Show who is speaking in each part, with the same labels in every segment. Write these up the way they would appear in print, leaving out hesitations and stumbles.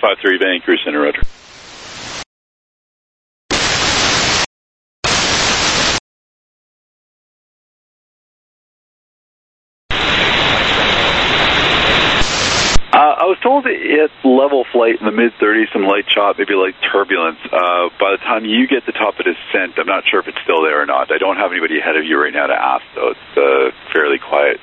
Speaker 1: 153 Vancouver Center, Roger. I was told to hit level flight in the mid-30s, some light chop, maybe light turbulence. By the time you get the top of descent, I'm not sure if it's still there or not. I don't have anybody ahead of you right now to ask, though. It's fairly quiet.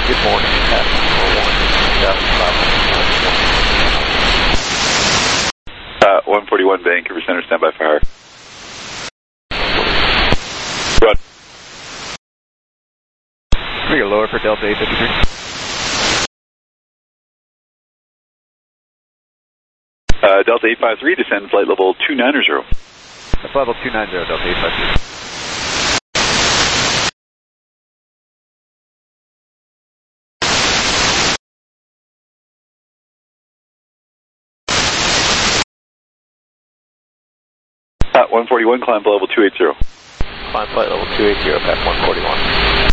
Speaker 2: Good morning, Pat
Speaker 1: 141 Vancouver Center, standby for hire. Run.
Speaker 2: We go lower for Delta 853.
Speaker 1: Delta 853, descend flight level 290.
Speaker 2: That's level 290, Delta 853.
Speaker 1: Pat 141, climb to level 280.
Speaker 2: Climb flight level 280, Pat 141.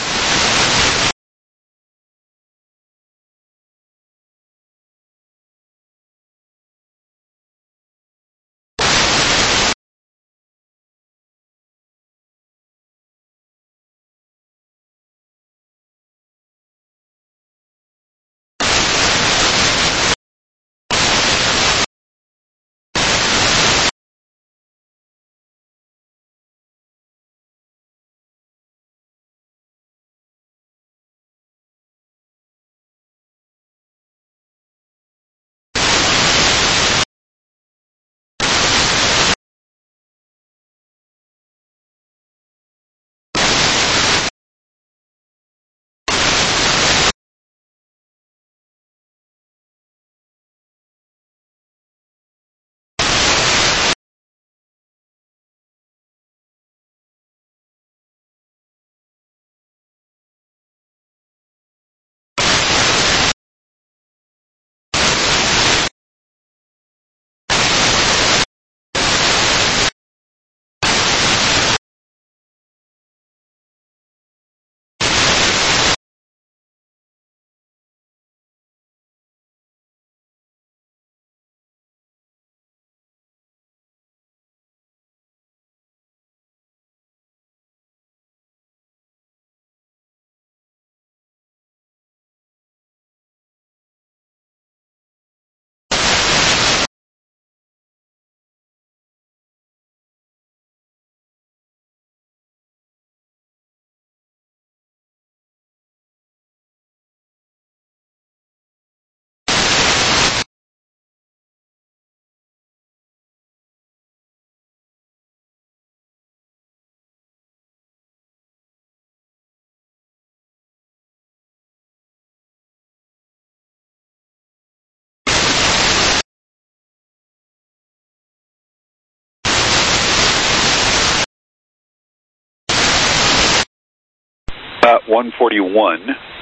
Speaker 1: Pat 141,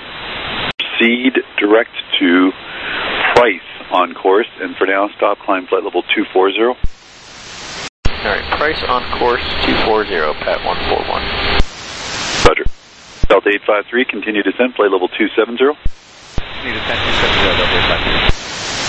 Speaker 1: proceed direct to Price on course, and for now, stop climb flight level 240.
Speaker 2: Alright, Price on course 240, Pat 141.
Speaker 1: Roger. Delta 853, continue descent, flight level 270.
Speaker 2: Continue descent 270, Delta 853.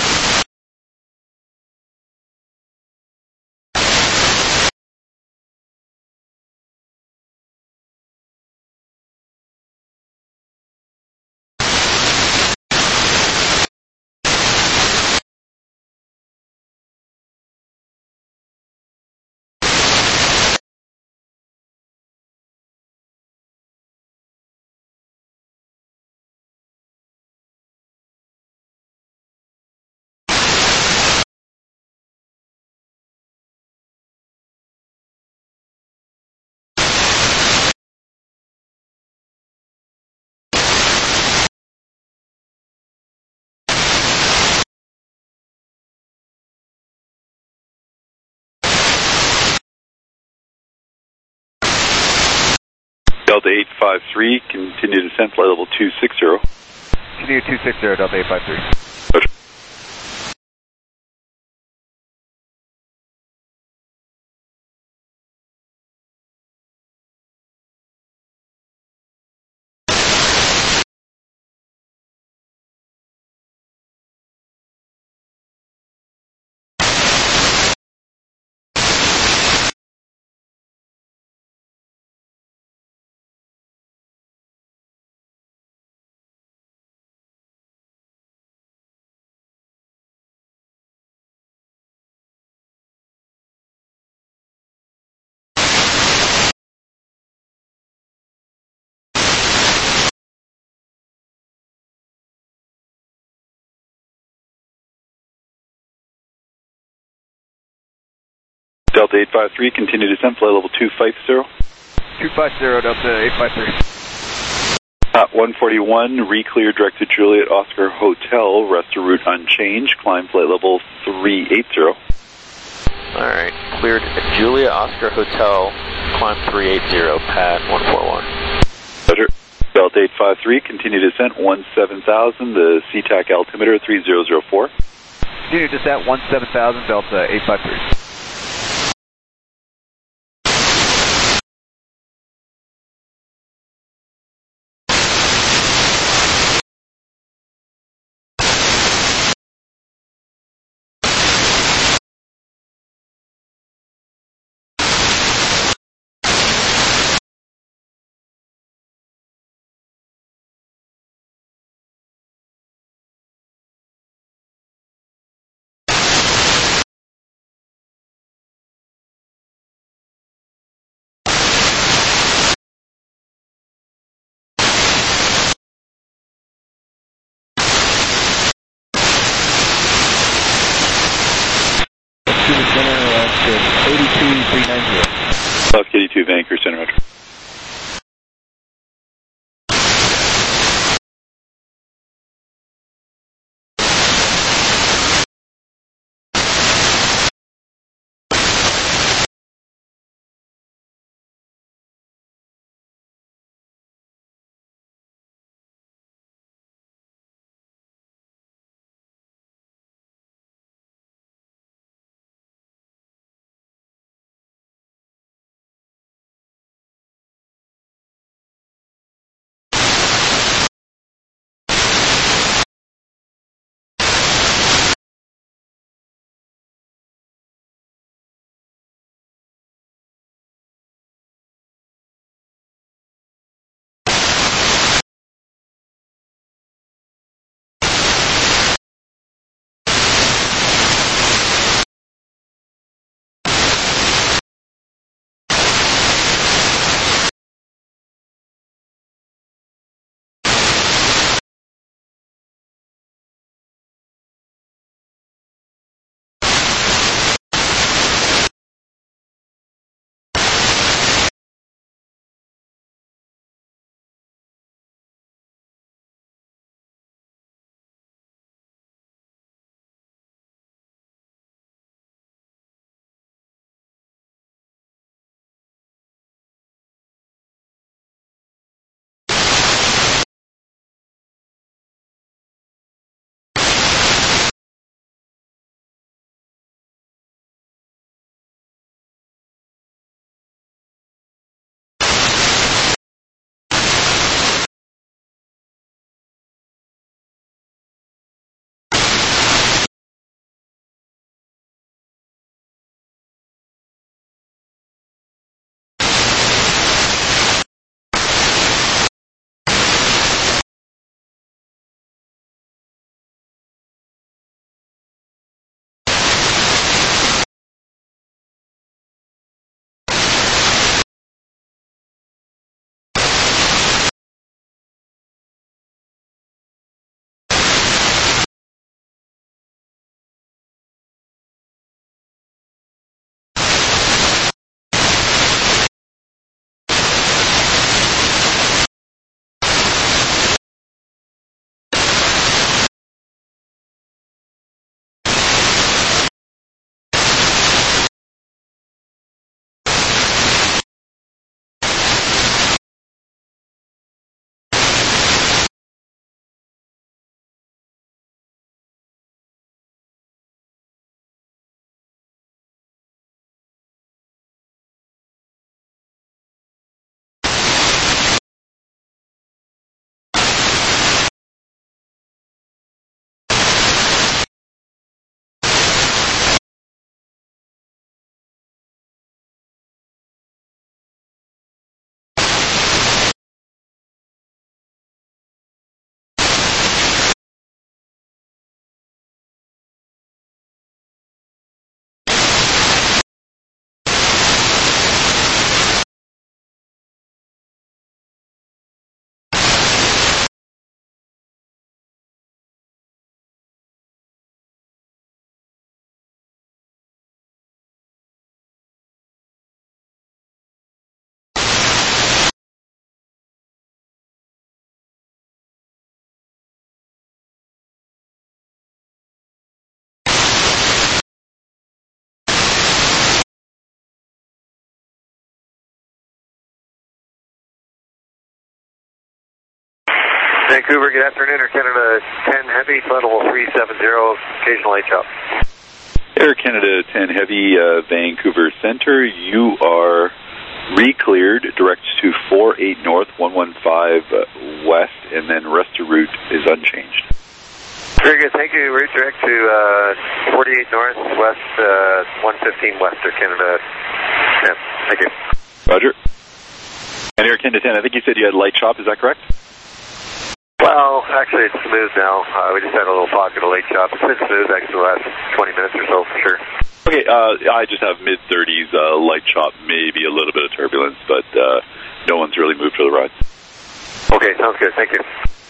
Speaker 1: Delta 853, continue descent, flight level 260.
Speaker 2: Continue 260, Delta 853.
Speaker 1: Delta 853, continue descent, flight level 250.
Speaker 3: 250, Delta 853.
Speaker 1: At 141, re-clear direct to Juliet Oscar Hotel, rest of route unchanged, climb flight level 380.
Speaker 2: Alright, cleared at Julia Oscar Hotel, climb 380, pad 141.
Speaker 1: Roger. Delta 853, continue descent 17,000, the SeaTac altimeter 3004.
Speaker 3: Continue descent 17,000, Delta 853. To the center, 82390.
Speaker 1: Left 82, Vancouver Center, roger.
Speaker 4: Vancouver, good afternoon, Air Canada 10 Heavy, flight level 370, occasional light chop.
Speaker 1: Air Canada 10 Heavy, Vancouver Center, you are re-cleared, direct to 48 North, 115 West, and then rest of route is unchanged.
Speaker 4: Very good, thank you. Route direct to 48 North, West, 115 West, Air Canada 10. Thank you.
Speaker 1: Roger. And Air Canada 10, I think you said you had light chop, is that correct?
Speaker 4: Well, actually it's smooth now. We just had a little pocket of late chop. It's been smooth actually the last 20 minutes or so for sure.
Speaker 1: Okay, I just have mid-30s light chop, maybe a little bit of turbulence, but no one's really moved for the ride.
Speaker 4: Okay, sounds good. Thank you.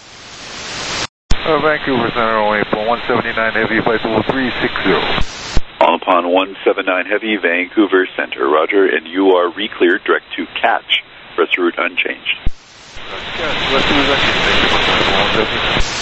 Speaker 5: Vancouver Center, only for 179 Heavy, flight level 360.
Speaker 1: On upon 179 Heavy, Vancouver Center, Roger, and you are re-cleared direct to Catch, rest of route unchanged.
Speaker 5: Let's do that. Thank you for 170.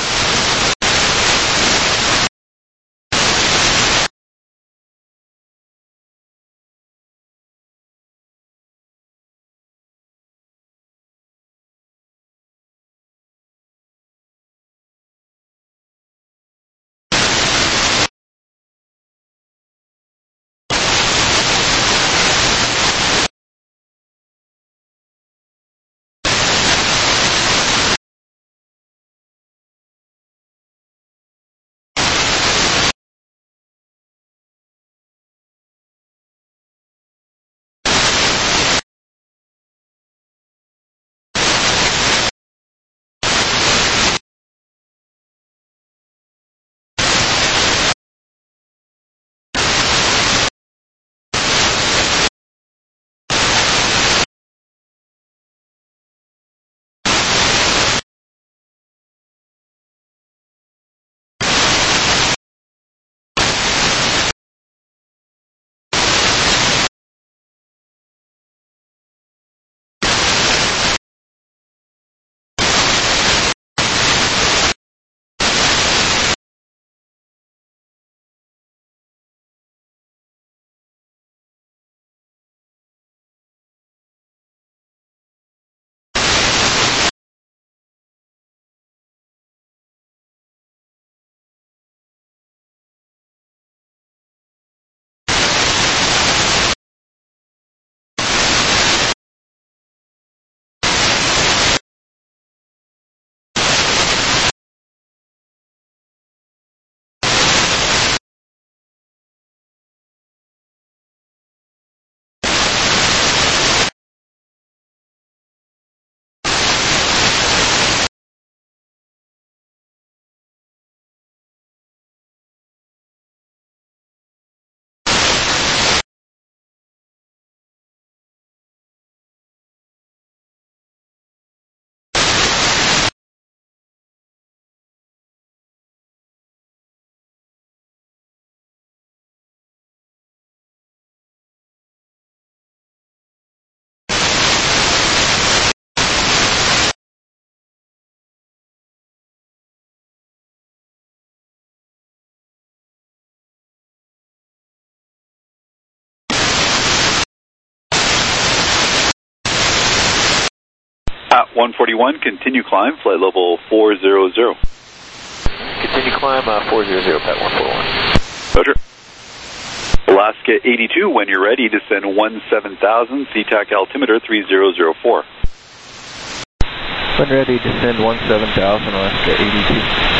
Speaker 1: At 141, continue climb, flight level 400.
Speaker 2: Continue climb, 400, Pat 141.
Speaker 1: Roger. Alaska 82, when you're ready, descend 17,000, SeaTac altimeter 3004.
Speaker 2: When ready, descend 17,000, Alaska 82.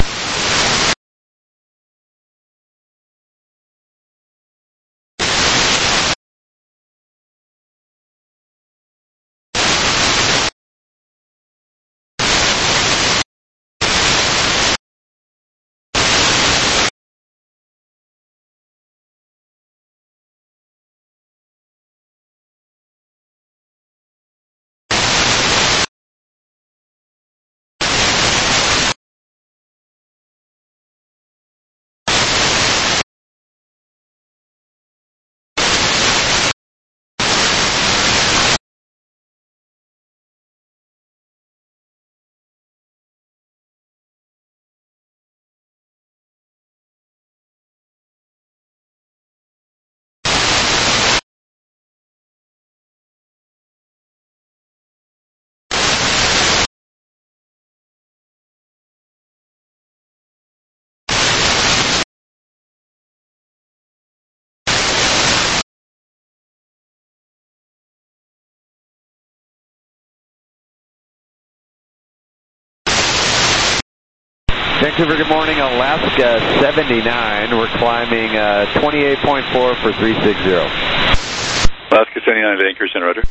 Speaker 3: Vancouver, good morning. Alaska 79. We're climbing 28.4 for 360.
Speaker 1: Alaska 79, Vancouver Center, roger.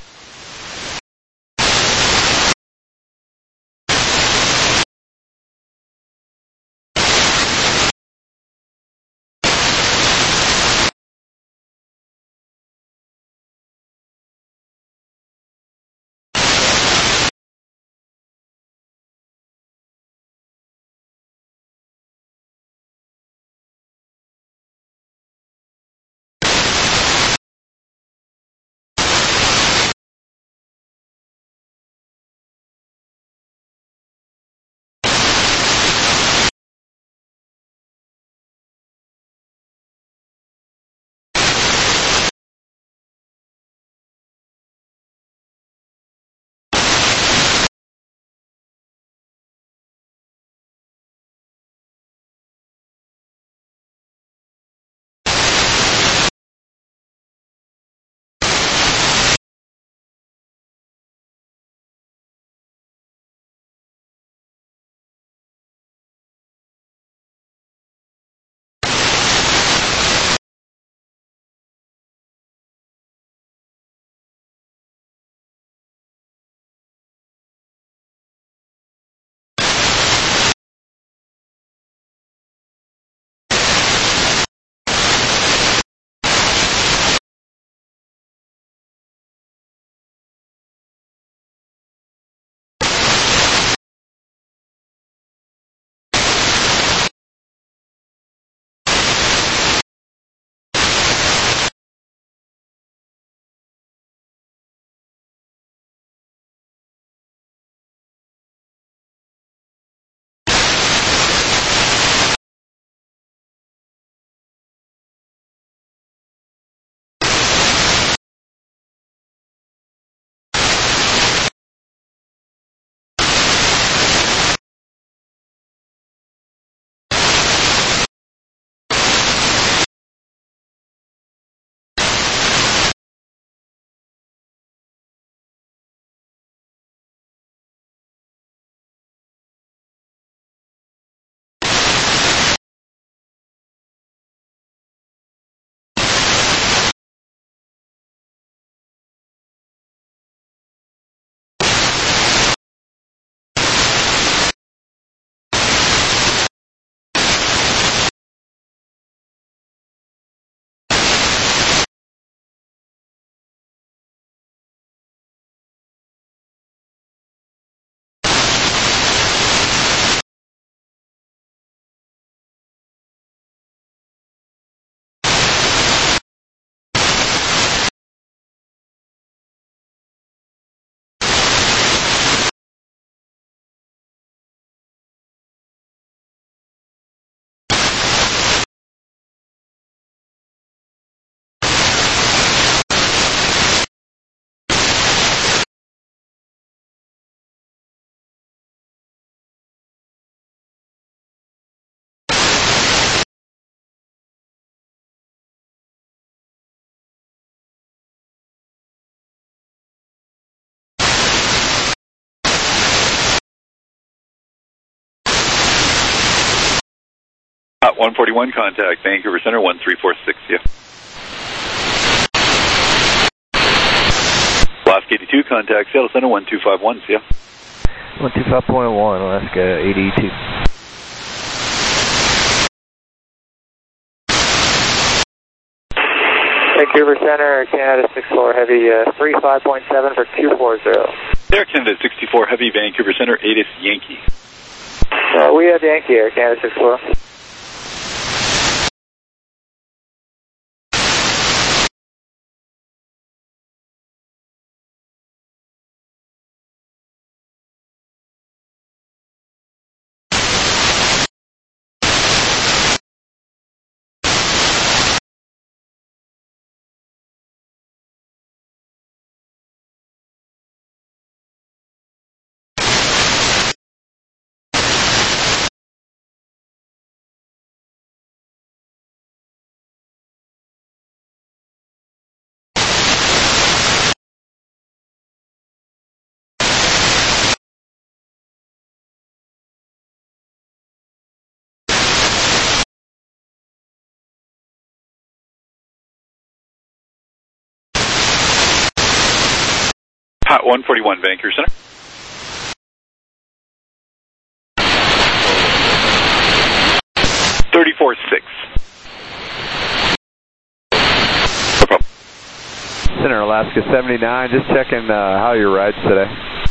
Speaker 1: Hot 141, contact Vancouver Center 1346, yeah. Alaska 82, contact Seattle Center 1251, yeah.
Speaker 3: 125.1, Alaska 82.
Speaker 4: Vancouver Center, Canada 64 Heavy, 35.7 for 240.
Speaker 1: Air Canada 64 Heavy, Vancouver Center, ATIS Yankee.
Speaker 4: We have Yankee Air Canada 64.
Speaker 1: Pat 141, Vancouver Center. No problem.
Speaker 3: Center, Alaska 79, just checking how your ride's today.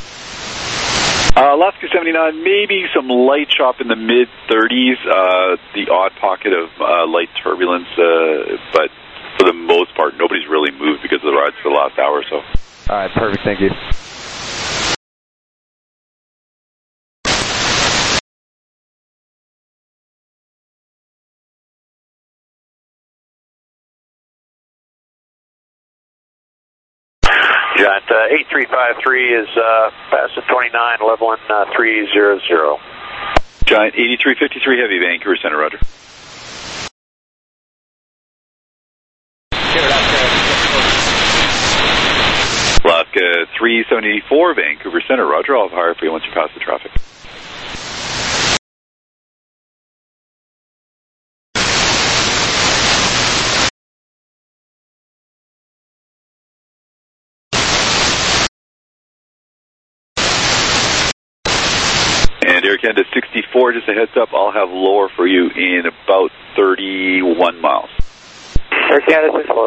Speaker 1: Alaska 79, maybe some light chop in the mid-30s, the odd pocket of light turbulence, but for the most part, nobody's really moved because of the rides for the last hour or so.
Speaker 3: All right, perfect, thank you.
Speaker 6: Giant 8353 is past the 29, leveling 300.
Speaker 1: Giant 8353 Heavy, Vancouver Center, roger. Alaska 374, Vancouver Center, roger. I'll hire for you once you pass the traffic. And Air Canada 64, just a heads up, I'll have lower for you in about 31 miles.
Speaker 4: Air Canada 64.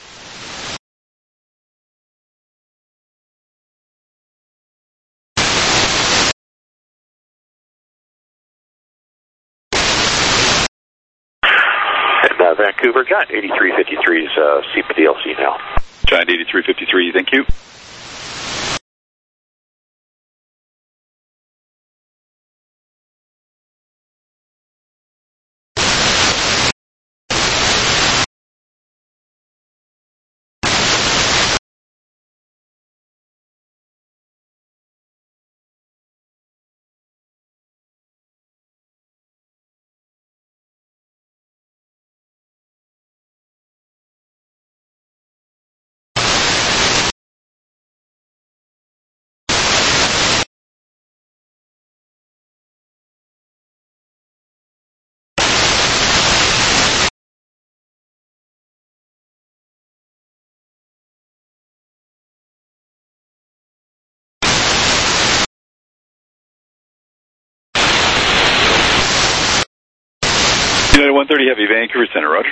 Speaker 6: And Vancouver, Giant 8353's CPDLC now.
Speaker 1: Giant 8353, thank you. United 130 Heavy, Vancouver Center, roger.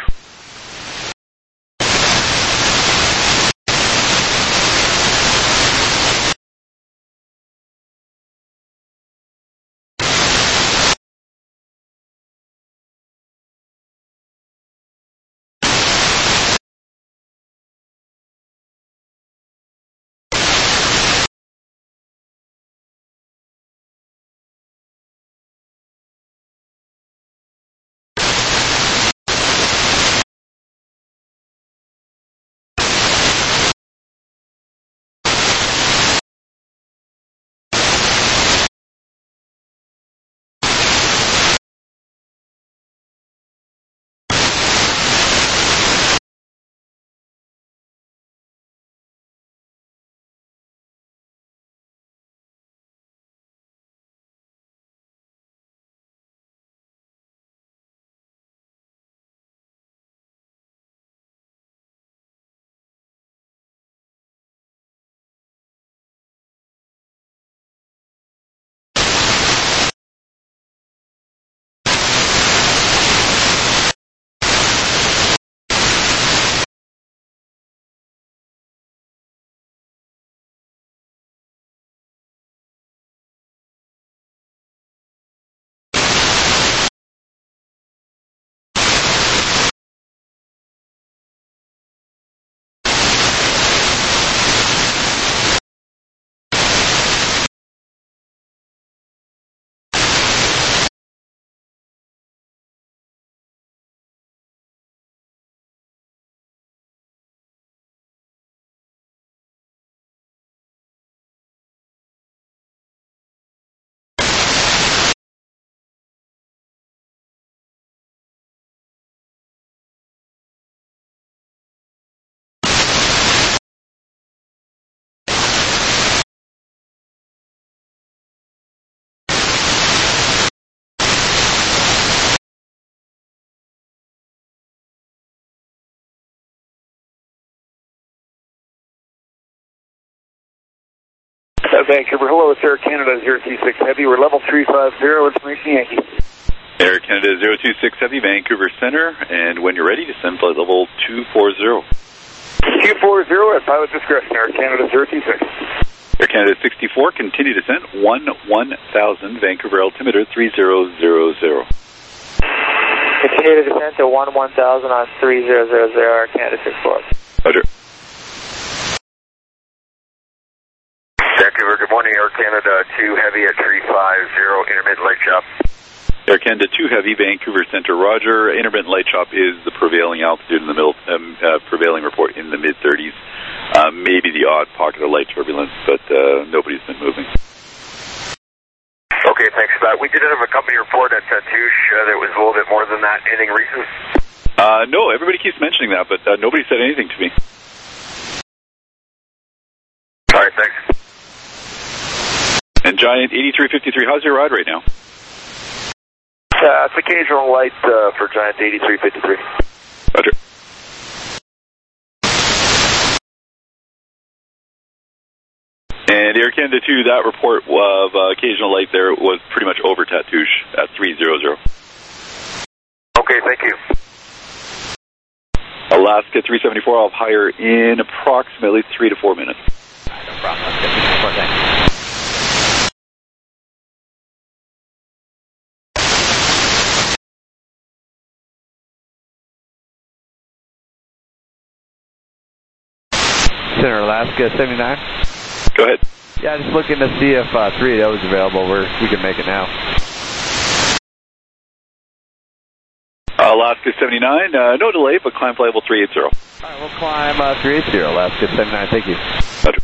Speaker 6: Vancouver, hello, it's Air Canada 026 Heavy. We're level 350, information Yankee.
Speaker 1: Air Canada 026 Heavy, Vancouver Center, and when you're ready, descend flight level 240.
Speaker 6: 240 at pilot discretion, Air Canada 026.
Speaker 1: Air Canada 64, continue descent, 1000, Vancouver altimeter 3000.
Speaker 7: Continue to descend to 1000 on 3000, Air Canada 64.
Speaker 1: Roger.
Speaker 4: Vancouver, good morning, Air Canada 2 Heavy at 350, intermittent light chop.
Speaker 1: Air Canada 2 Heavy, Vancouver Center, roger. Intermittent light chop is the prevailing altitude in the middle, prevailing report in the mid-30s. Maybe the odd pocket of light turbulence, but nobody's been moving.
Speaker 4: Okay, thanks for that. We did have a company report at Tatoosh that was a little bit more than that. Anything recent?
Speaker 1: No, everybody keeps mentioning that, but nobody said anything to me.
Speaker 4: All right, thanks.
Speaker 1: And Giant 8353, how's your ride right now?
Speaker 6: It's occasional light for Giant 8353.
Speaker 1: Roger. And Air Canada 2, that report of occasional light there was pretty much over Tatoosh at 300.
Speaker 4: Okay, thank you.
Speaker 1: Alaska 374, I'll hire in approximately 3 to 4 minutes.
Speaker 2: No problem. Let's get this report then.
Speaker 3: Center Alaska 79.
Speaker 1: Go ahead.
Speaker 3: Yeah, just looking to see if 3 of those is available. We can make it now.
Speaker 1: Alaska 79, no delay, but climb flight level 380.
Speaker 3: All right, we'll climb 380, Alaska 79. Thank you.
Speaker 1: Roger.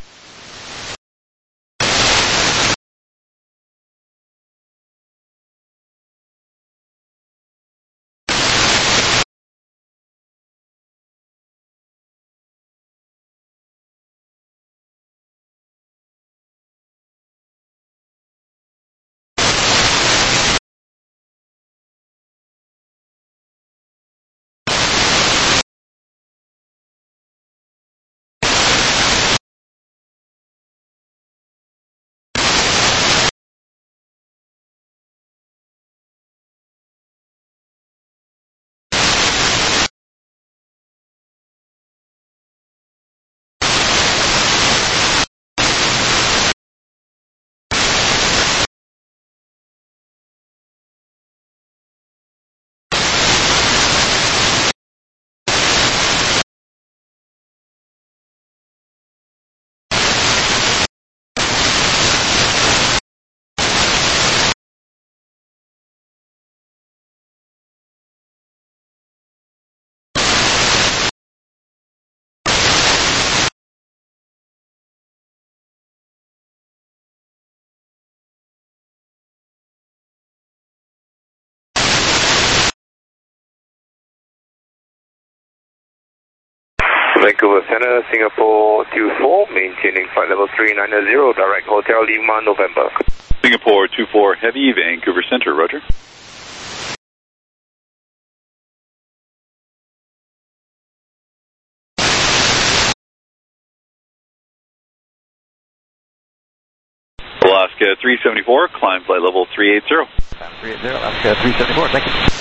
Speaker 4: Vancouver Center, Singapore 24, maintaining flight level 390, direct Hotel Lima, November.
Speaker 1: Singapore 24 Heavy, Vancouver Center, roger. Alaska 374, climb flight level 380.
Speaker 3: 380, Alaska 374. Thank you.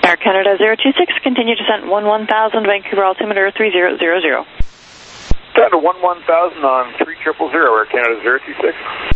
Speaker 8: Air Canada 026, continue descent 11,000, Vancouver altimeter 3000.
Speaker 6: Down to 11,000 on 3000, Air Canada 026.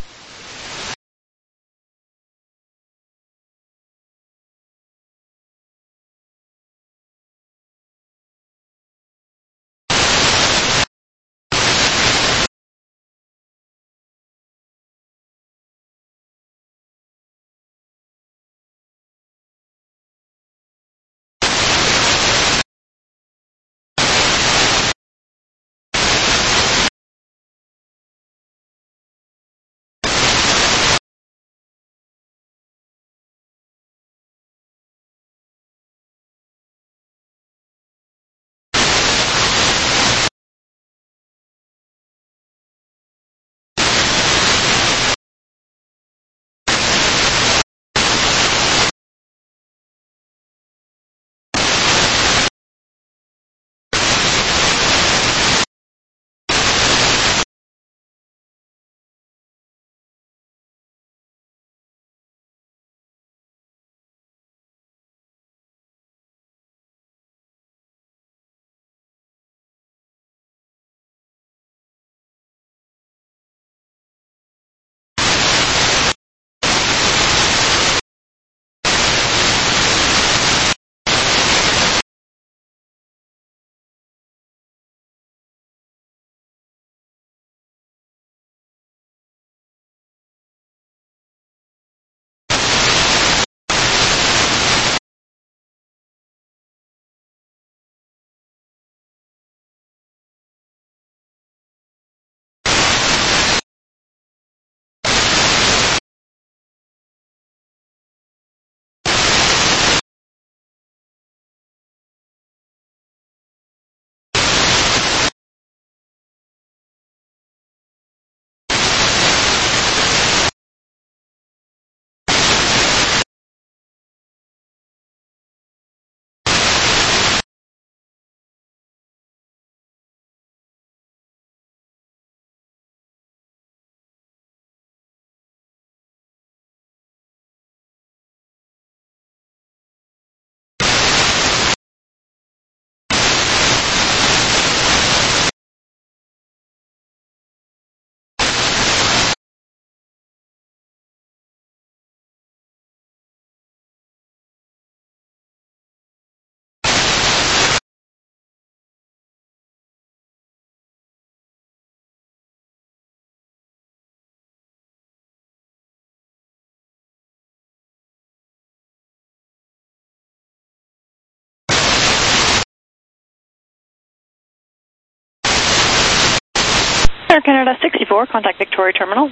Speaker 8: Air Canada 64, contact Victoria Terminal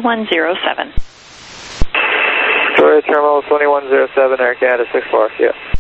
Speaker 8: 12107.
Speaker 7: Victoria Terminal 2107, Air Canada 64, yes.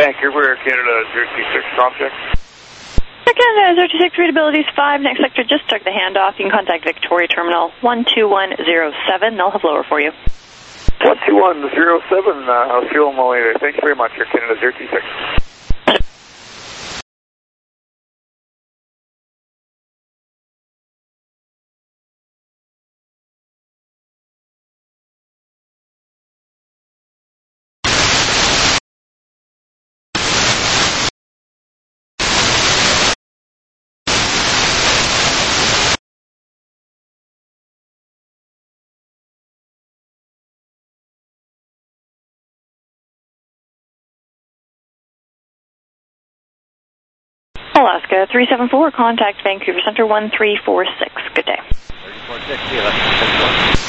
Speaker 6: Vancouver, Canada 026, contact.
Speaker 8: Canada 026, readability is 5. Next sector just took the handoff. You can contact Victoria Terminal 12107. They'll have lower for you.
Speaker 6: 12107, I'll fuel them all later. Thank you very much, Air Canada 026.
Speaker 8: Alaska 374, contact Vancouver Center 1346. Good day.
Speaker 3: 346,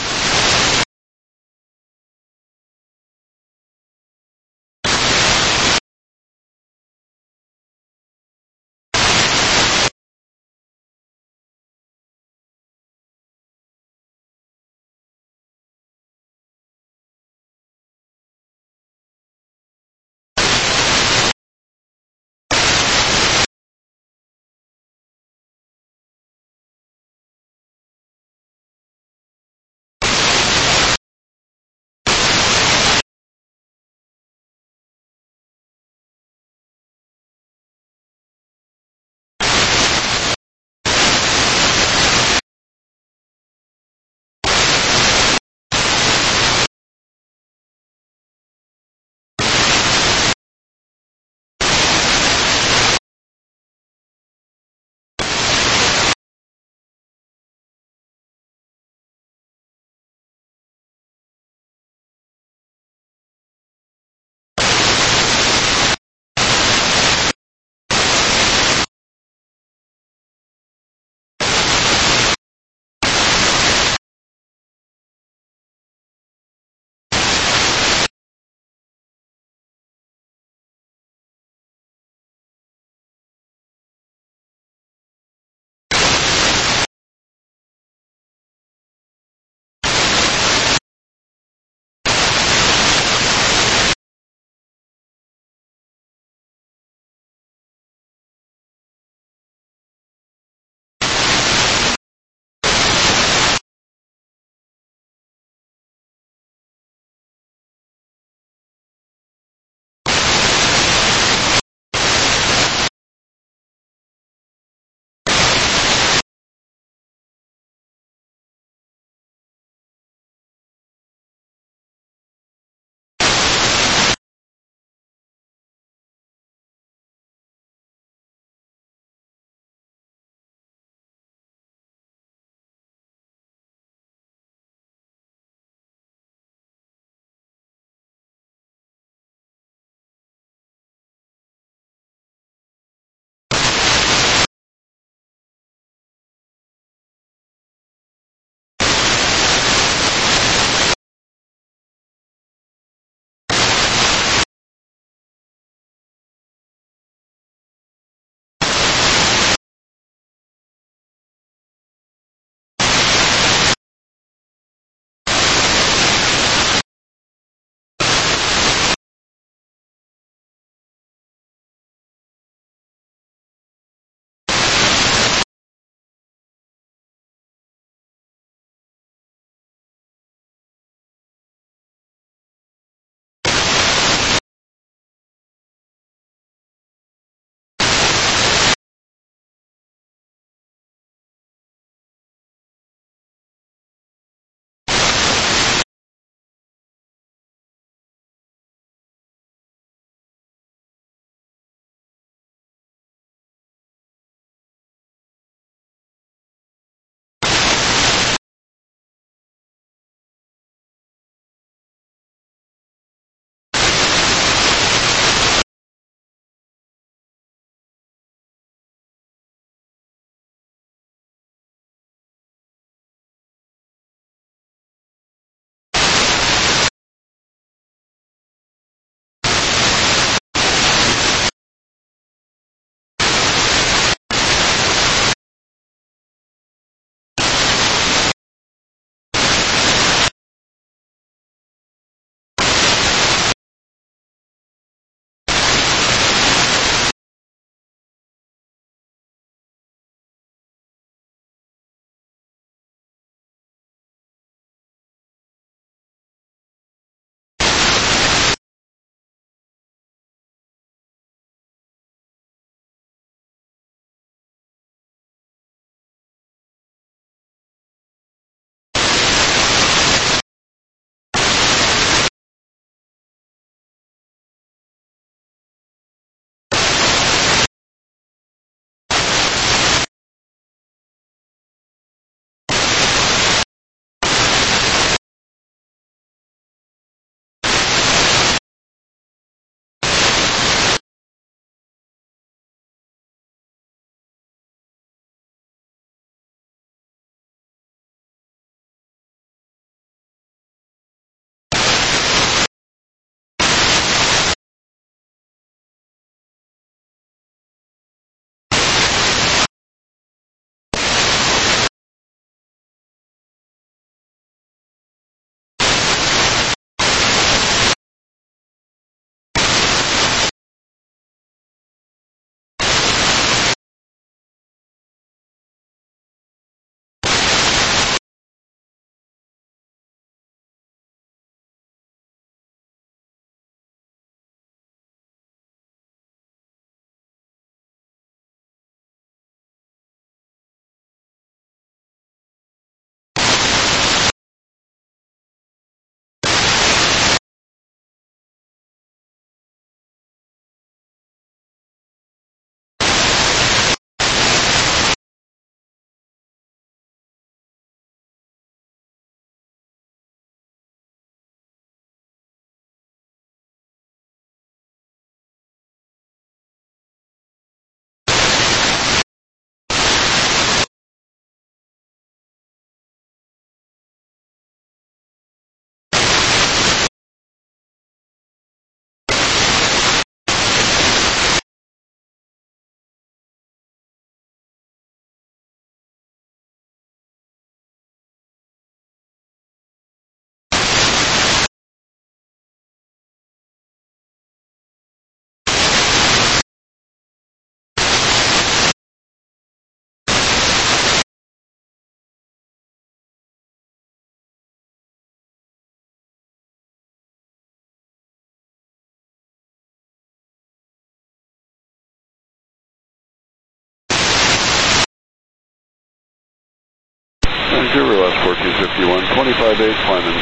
Speaker 9: Vancouver, Alaska 1451, 25-8, climbing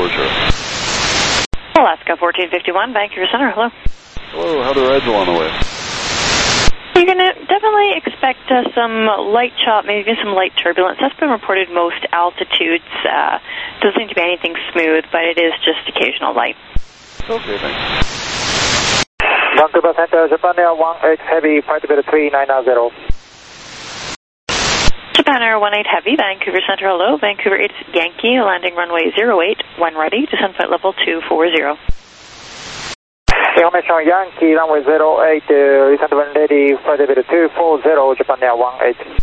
Speaker 9: 340.
Speaker 8: Alaska 1451, Vancouver Center, hello.
Speaker 9: Hello, how the rides along the way?
Speaker 8: You're going to definitely expect some light chop, maybe even some light turbulence. That's been reported most altitudes. Doesn't seem to be anything smooth, but it is just occasional light.
Speaker 9: Okay, thanks.
Speaker 7: Vancouver Center, Japan Air 18 Heavy, flight level 390.
Speaker 8: Japan Air 18 Heavy, Vancouver Center, hello. Vancouver 8 Yankee, landing runway 08, when ready, descend flight level 240.
Speaker 7: Information Yankee, runway 08, descent when ready, flight level 240, Japan Air 18.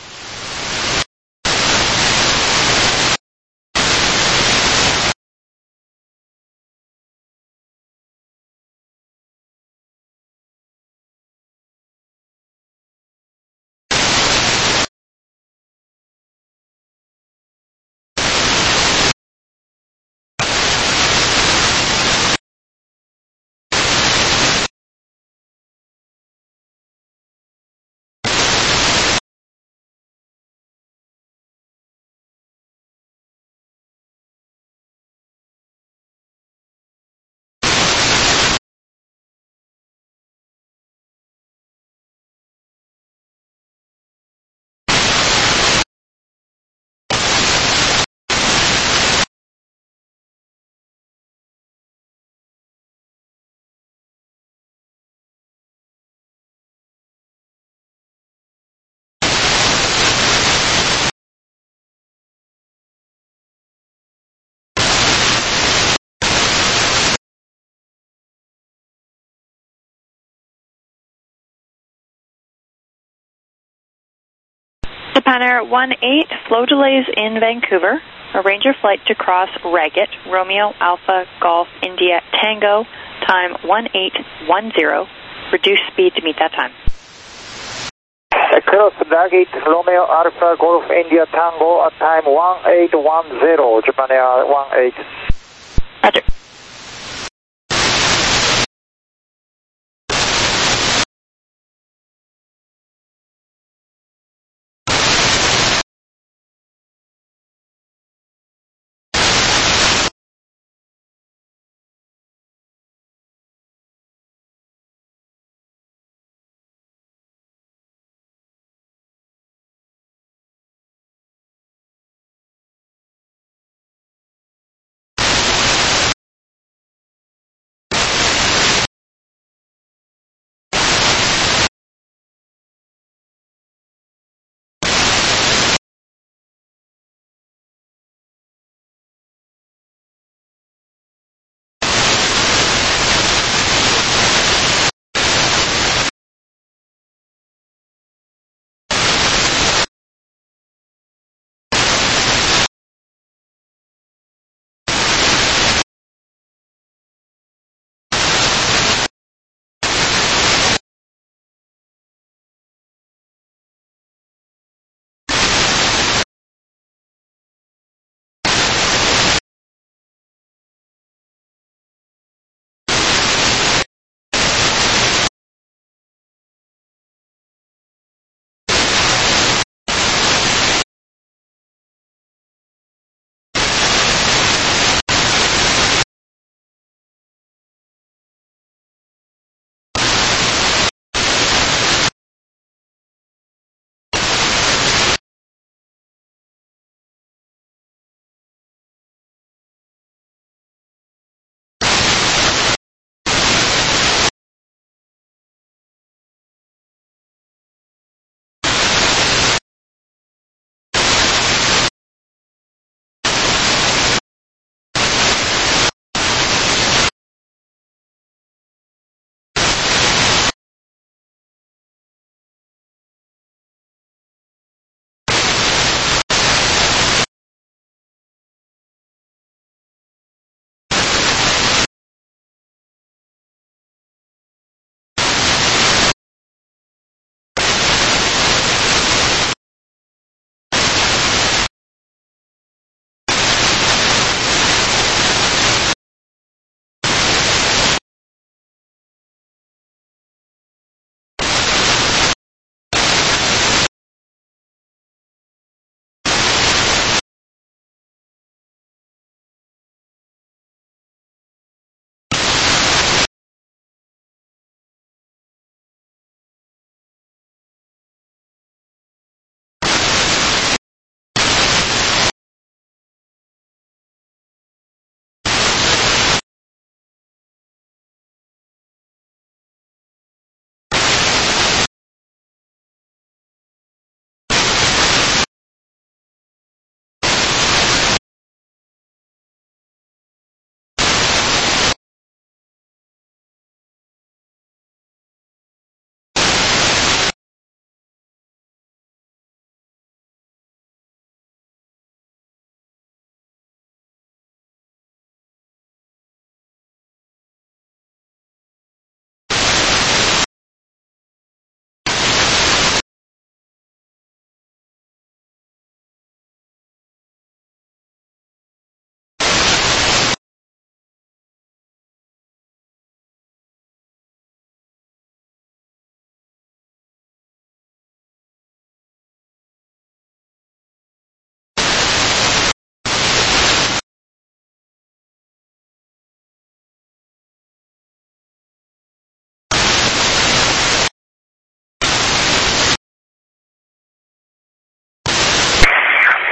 Speaker 8: Japan Air 18, flow delays in Vancouver. Arrange your flight to cross Raggett, Romeo, Alpha, Golf, India, Tango, time 1810. Reduce speed to meet that time.
Speaker 7: Cross Raggett, Romeo, Alpha, Golf, India, Tango, at time 1810, Japan Air 18.
Speaker 8: Roger.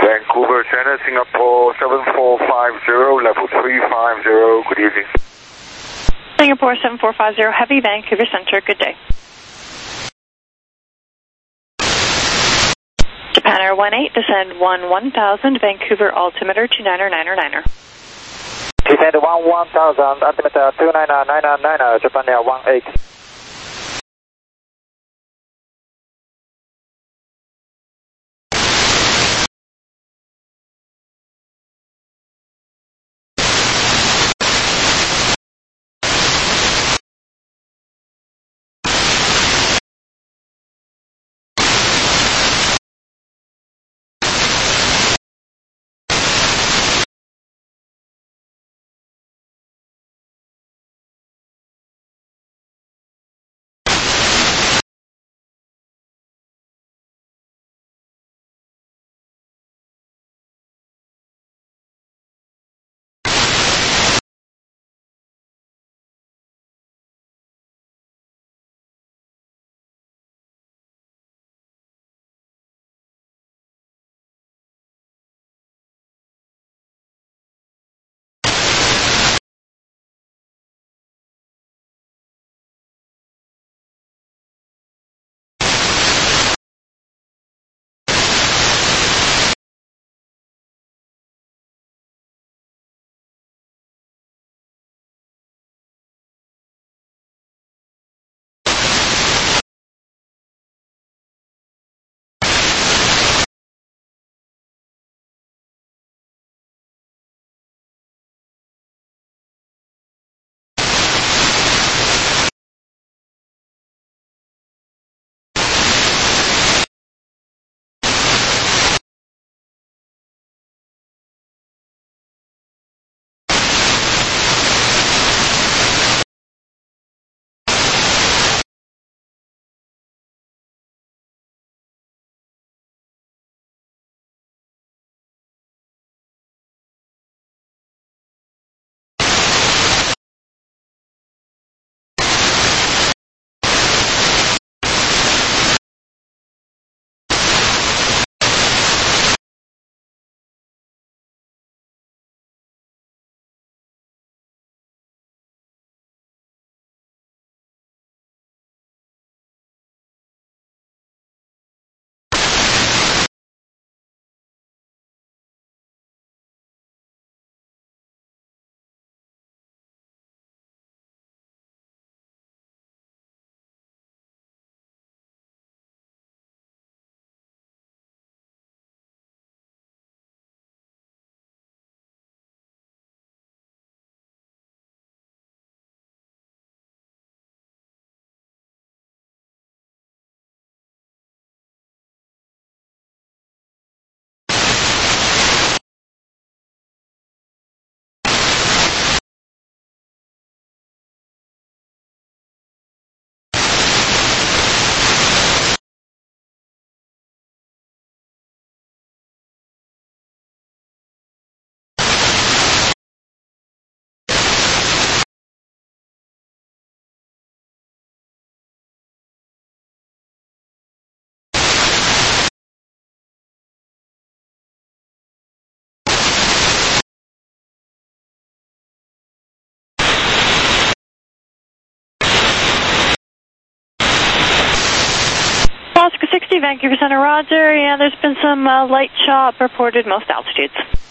Speaker 4: Vancouver, China, Singapore 7450, level 350, good evening.
Speaker 8: Singapore 7450, Heavy, Vancouver Center, good day. Japan Air 18, descend 1000, Vancouver altimeter 299er.
Speaker 7: Descend 1000, altimeter 299er, Japan Air 18.
Speaker 8: Oscar 60, Vancouver Center, roger. Yeah, there's been some light chop reported most altitudes.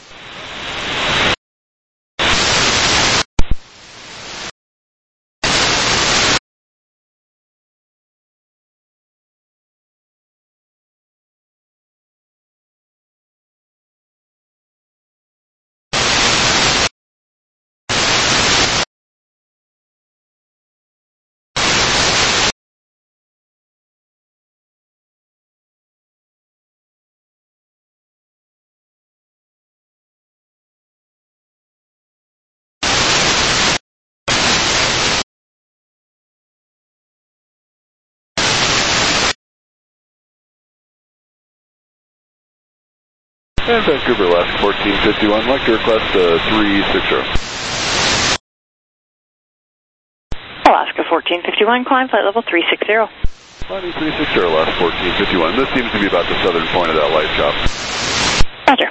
Speaker 9: And Vancouver, Alaska 1451, like to request 360.
Speaker 8: Alaska 1451, climb flight level 360.
Speaker 9: Climbing 360, Alaska 1451. This seems to be about the southern point of that light chop.
Speaker 8: Roger.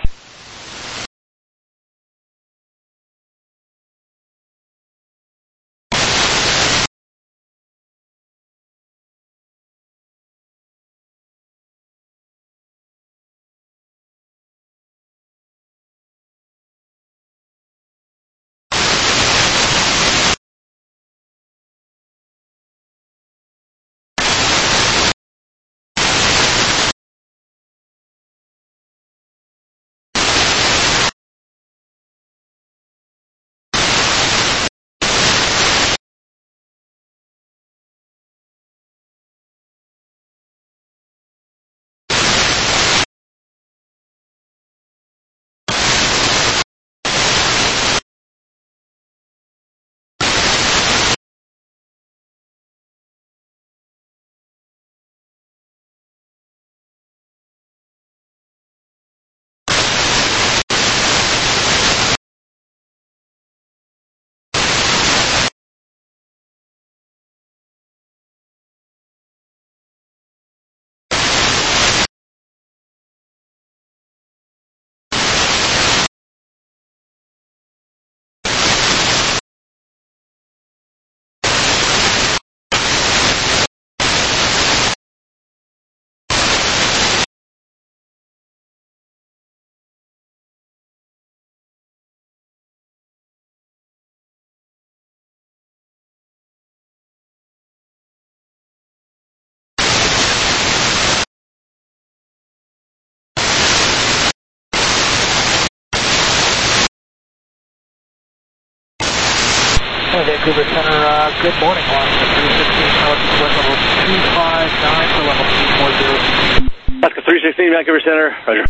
Speaker 10: Vancouver Center, good morning. Alaska 316 Northeast West level 259 for level 240.
Speaker 11: Alaska 316 Vancouver Center, roger.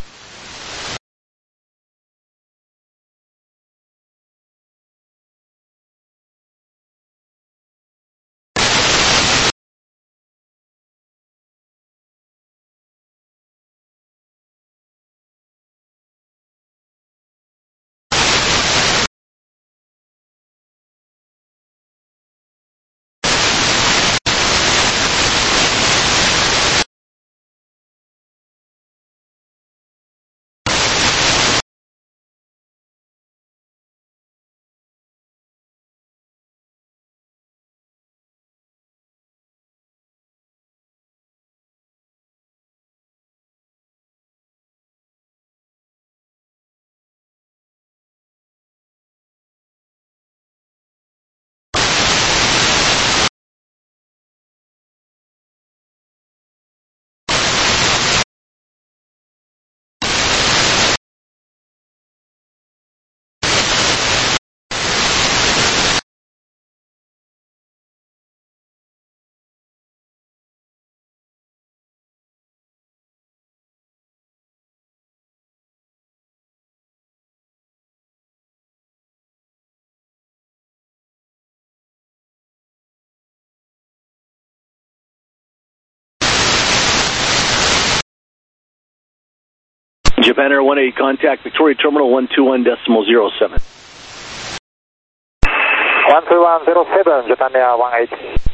Speaker 11: Japan Air 18, contact Victoria Terminal 121.07.
Speaker 7: 121.07, Japan Air 18.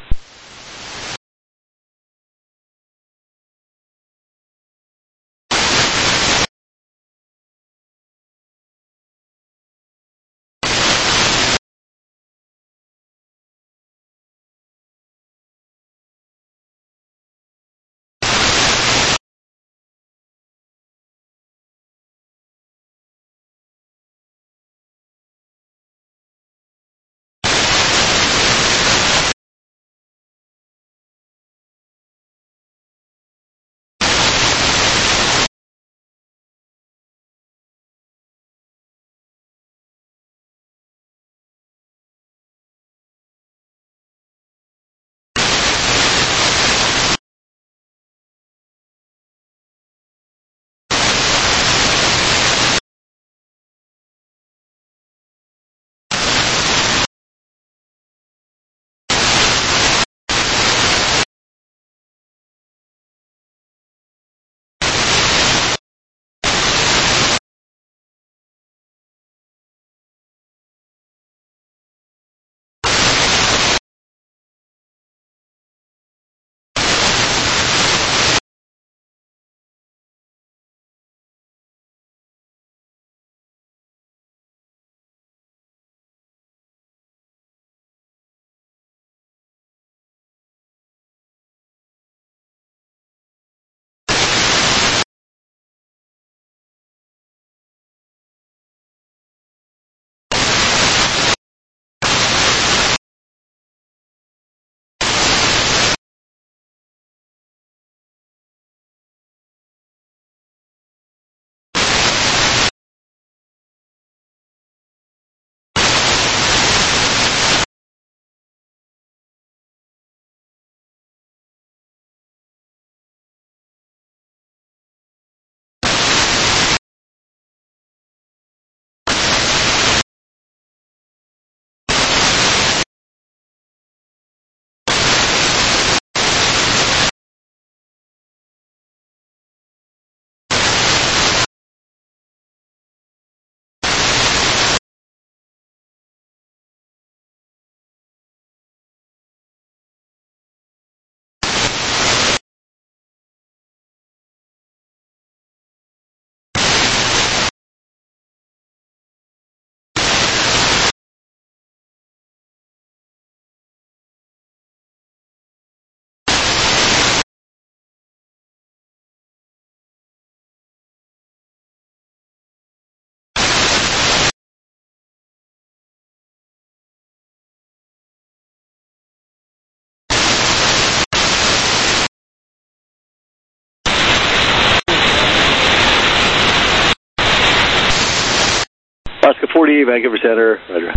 Speaker 11: Alaska 48, Vancouver Center. Roger.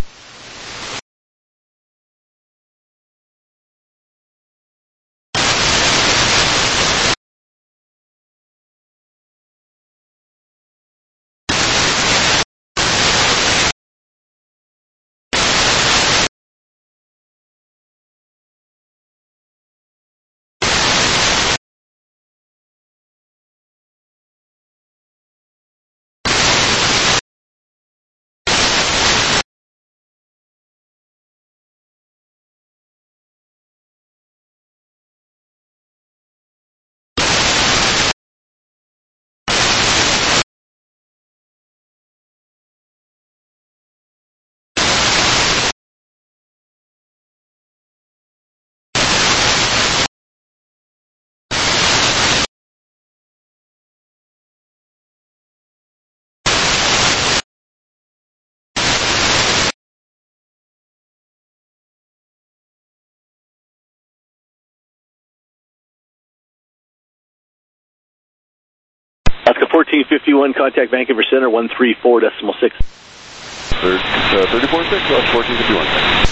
Speaker 11: Alaska 1451, contact Vancouver Center 134.6.
Speaker 9: 34.6, 1451.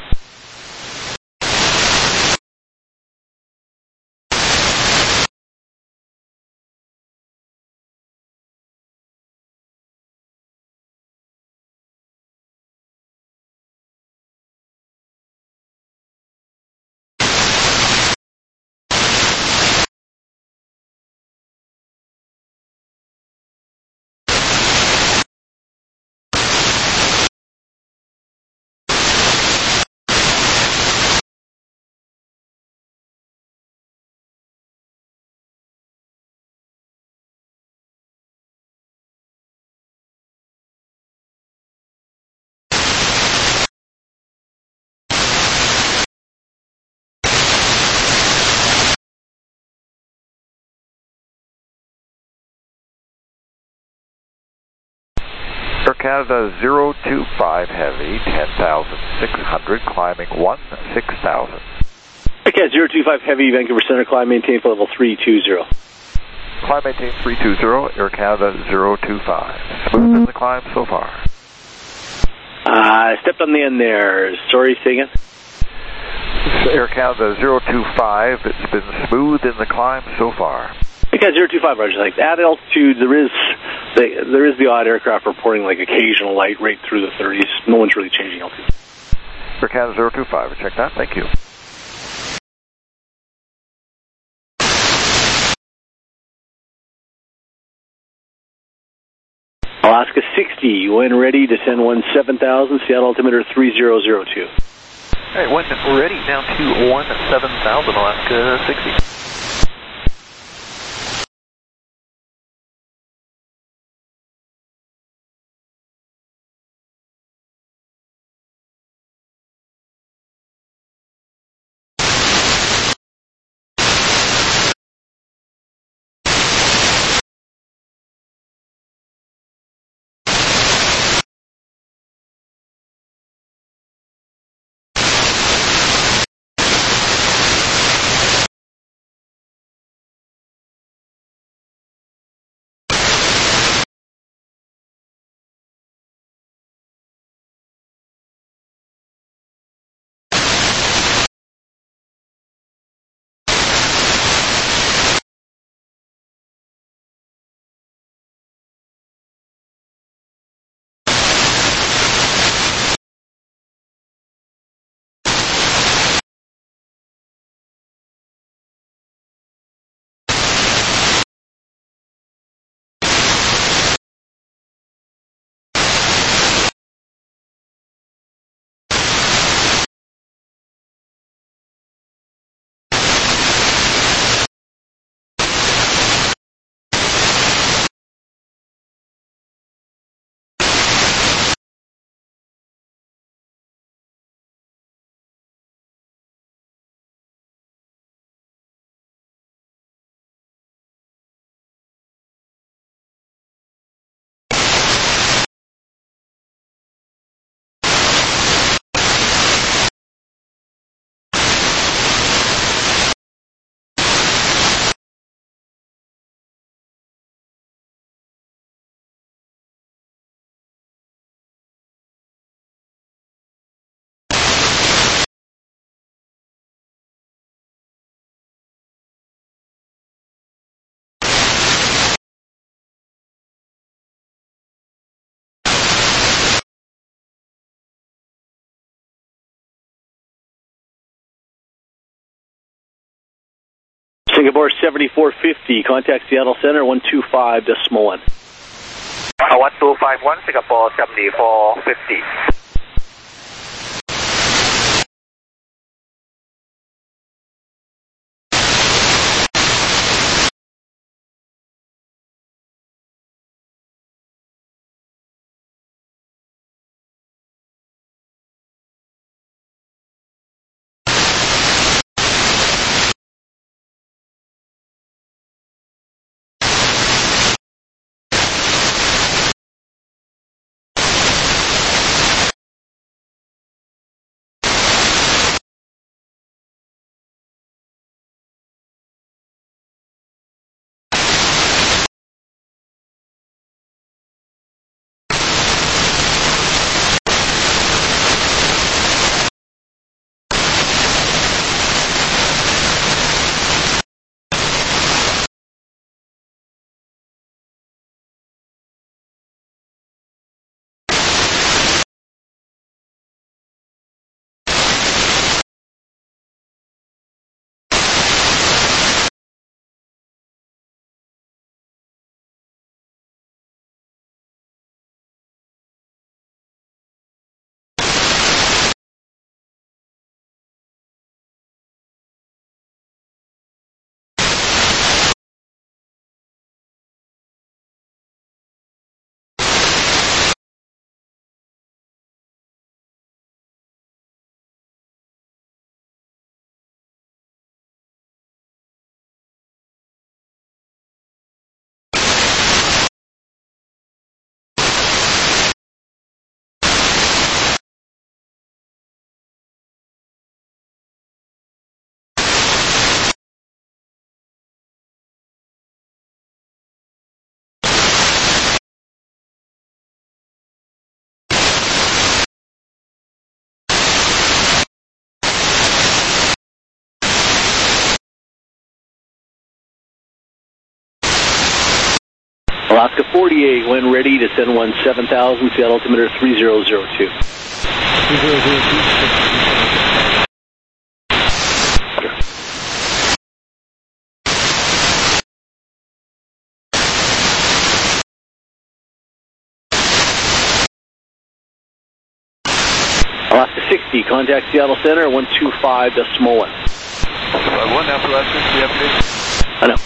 Speaker 5: Air Canada 025 Heavy, 10,600, climbing 16,000.
Speaker 11: Okay, 025 Heavy, Vancouver Center, climb maintain for level 320.
Speaker 5: Climb maintain 320, Air Canada 025. Smooth in the climb so far.
Speaker 11: I stepped on the end there. Sorry, say again?
Speaker 5: Air Canada 025, it's been smooth in the climb so far.
Speaker 11: Okay, 025, Roger. Like at altitude, there is the odd aircraft reporting like occasional light right through the 30s. No one's really changing altitude.
Speaker 5: Air Canada 025, check that. Thank you.
Speaker 11: Alaska 60, when ready, descend 17,000, Seattle altimeter 3002.
Speaker 2: Alright, when ready, down to 17,000, Alaska 60.
Speaker 11: Singapore 7450, contact Seattle Center 125.1.
Speaker 4: 1251, Singapore 7450.
Speaker 11: Alaska 48, when ready to send 7000, Seattle altimeter 3002.
Speaker 10: 3002.
Speaker 11: Alaska 60, contact Seattle Center 125.1.
Speaker 9: 1, Appalachian, CFD.
Speaker 11: I know.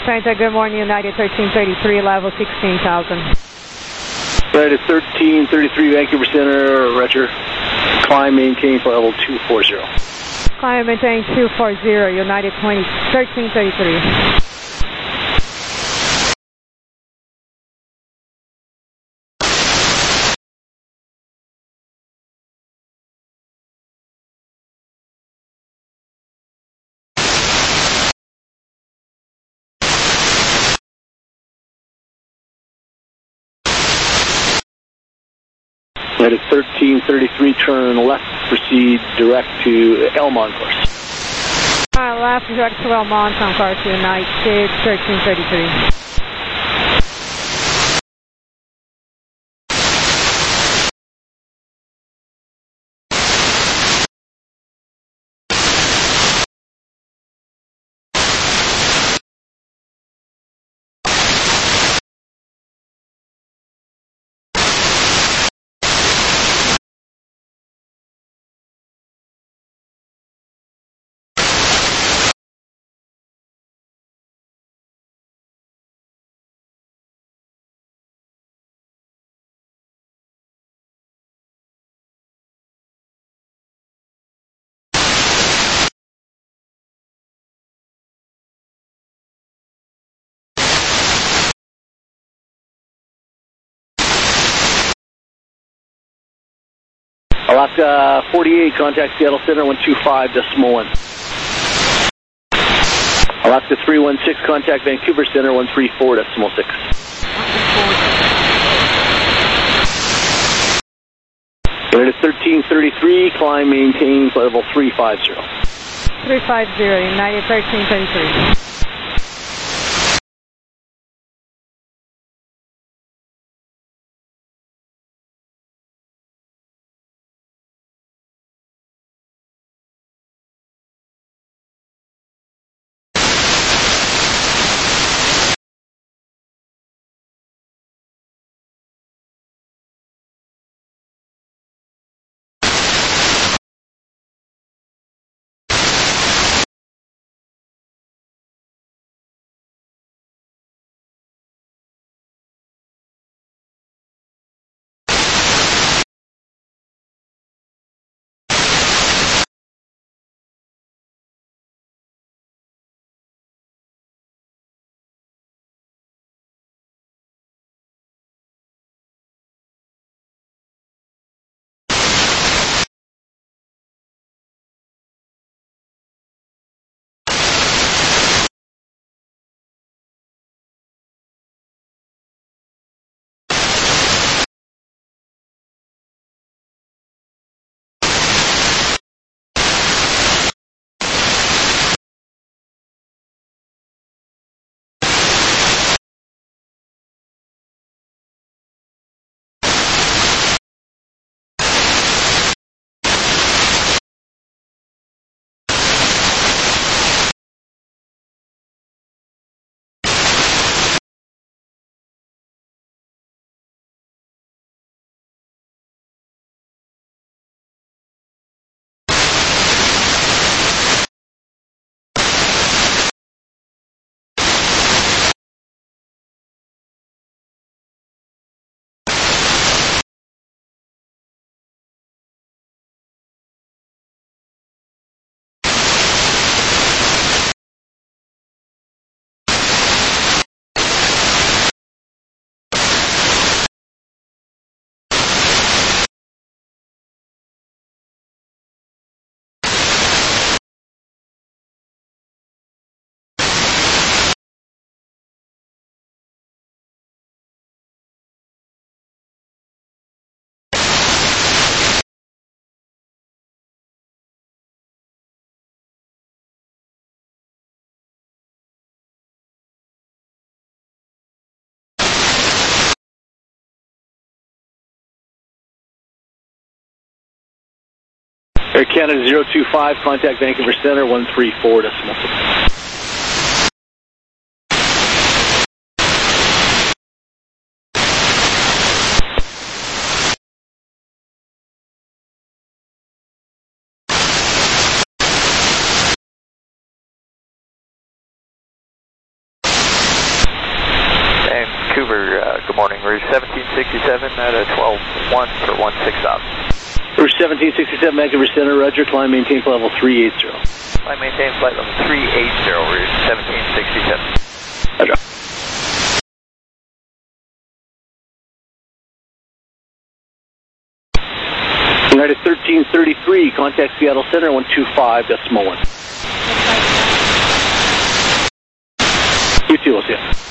Speaker 12: Santa, good morning, United 1333, level 16,000.
Speaker 11: United 1333, Vancouver Center, Roger. Climb maintain for level 240.
Speaker 12: Climb maintain 240, United 1333.
Speaker 11: United 1333, turn left, proceed direct to Elmont course.
Speaker 12: Left, direct to Elmont on course, United 1333.
Speaker 11: Alaska 48, contact Seattle Center 125.1. Alaska 316, contact Vancouver Center 134.6. United 1333, climb maintain level 350.
Speaker 12: 350, United 1333.
Speaker 11: Air Canada 025, contact Vancouver Center 134.6.
Speaker 2: Vancouver, good morning. Rouge 1767 at a 12-1 for 16 knots.
Speaker 11: Rouge 1767, Vancouver Center, roger. Climb maintain flight level 380.
Speaker 2: Climb maintain flight level 380, Rouge 1767.
Speaker 11: Roger. United 1333, contact Seattle Center, 125.1. You too, we'll see you.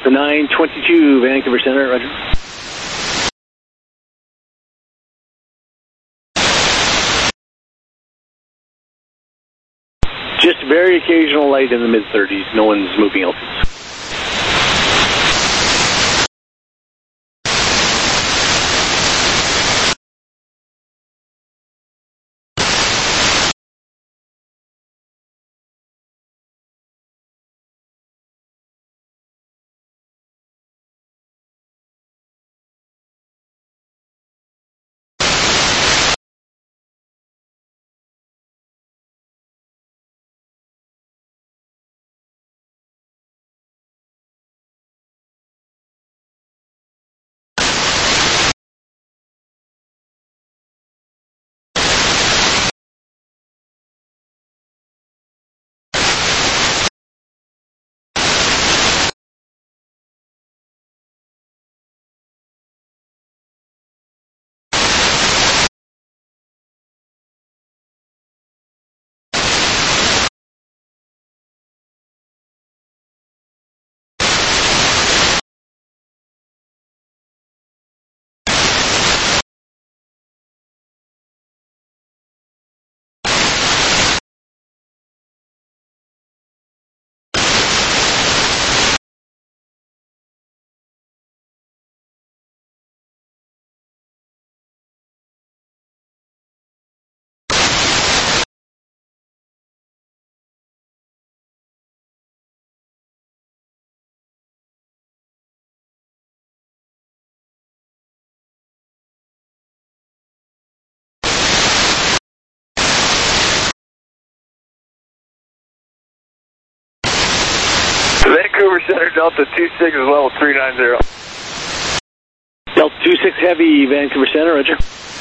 Speaker 11: Delta 922, Vancouver Center, roger. Just very occasional light in the mid-30s. No one's moving altitudes.
Speaker 13: Vancouver Center, Delta 26 is level 390.
Speaker 11: Delta 26 Heavy, Vancouver Center, roger.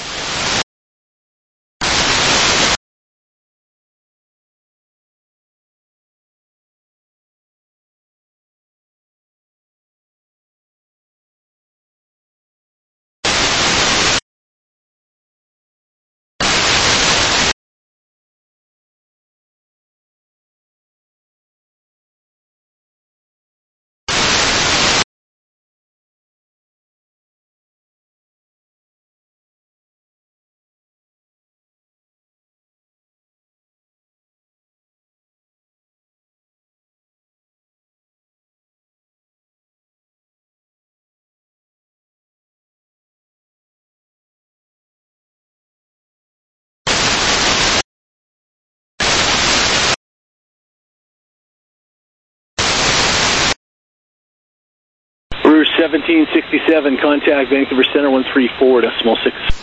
Speaker 11: Rouge 1767, contact Vancouver Center 134.6.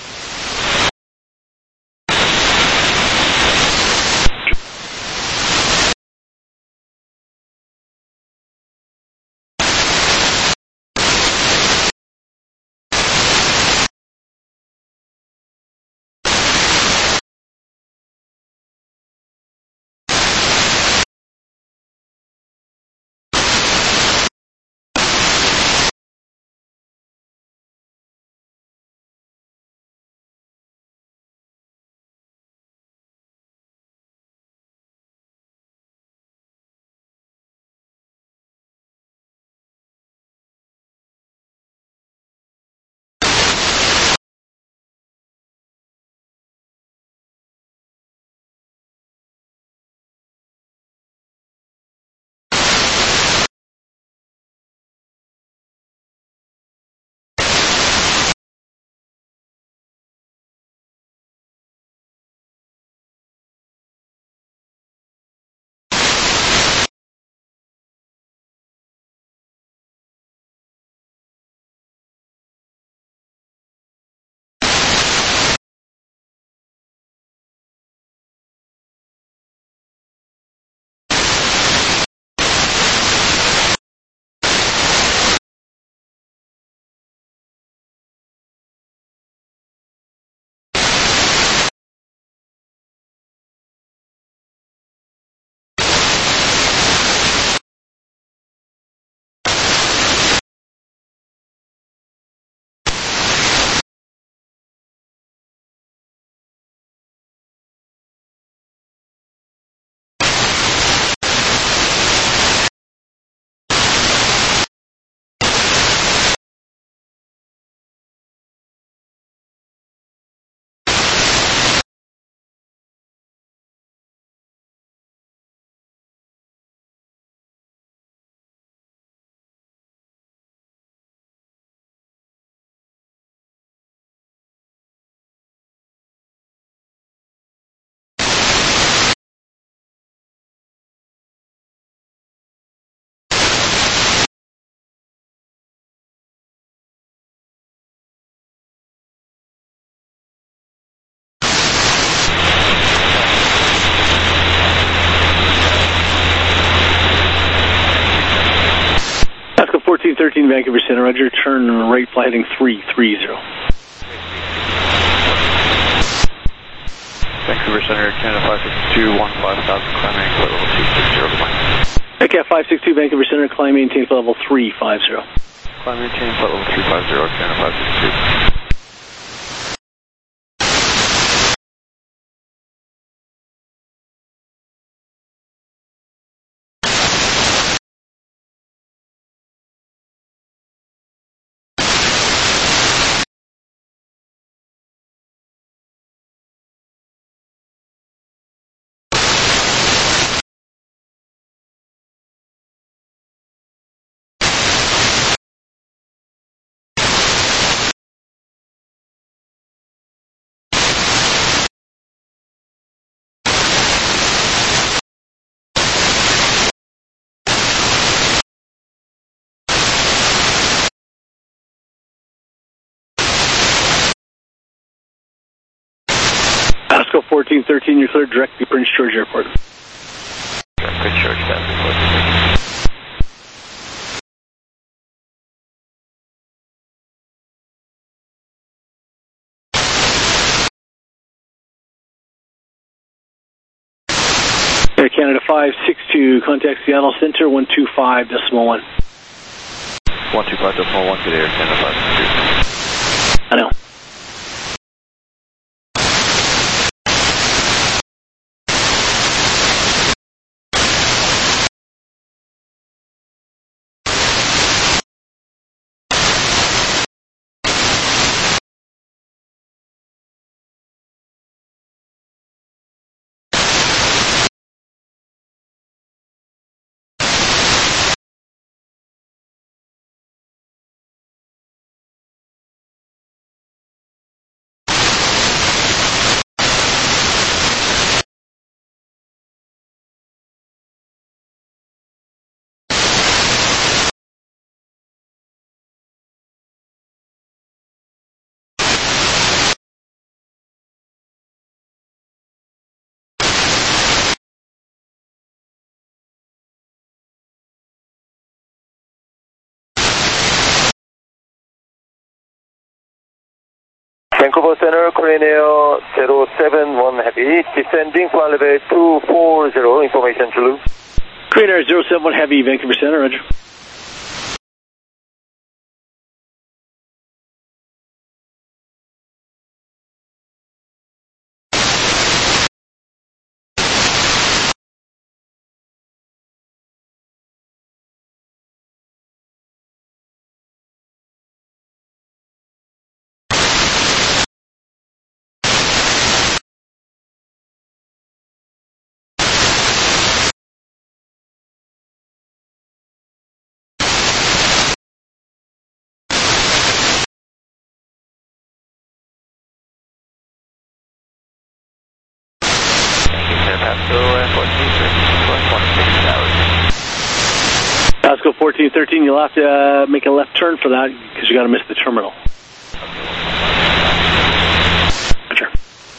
Speaker 11: 1413 Vancouver Center, roger. Turn right, fly heading 330.
Speaker 3: Vancouver Center, Canada 562, 15,000, climb angle flight level 260 to land.
Speaker 11: ACAT 562 Vancouver Center, climb maintain flight level 350.
Speaker 3: Climb maintain flight level 350, Canada 562.
Speaker 11: Pasco 1413, you're cleared direct to Prince George Airport.
Speaker 2: Prince George, Pasco.
Speaker 11: Air Canada 562, contact Seattle Center 125.1.
Speaker 3: 125.1, good Air Canada 562.
Speaker 11: I know.
Speaker 13: Vancouver Center, Korean Air 071 Heavy, descending flight level 240, information Zulu.
Speaker 11: Korean Air 071 Heavy, Vancouver Center, roger. Pasco 1413, you'll have to make a left turn for that because you got to miss the terminal. Roger.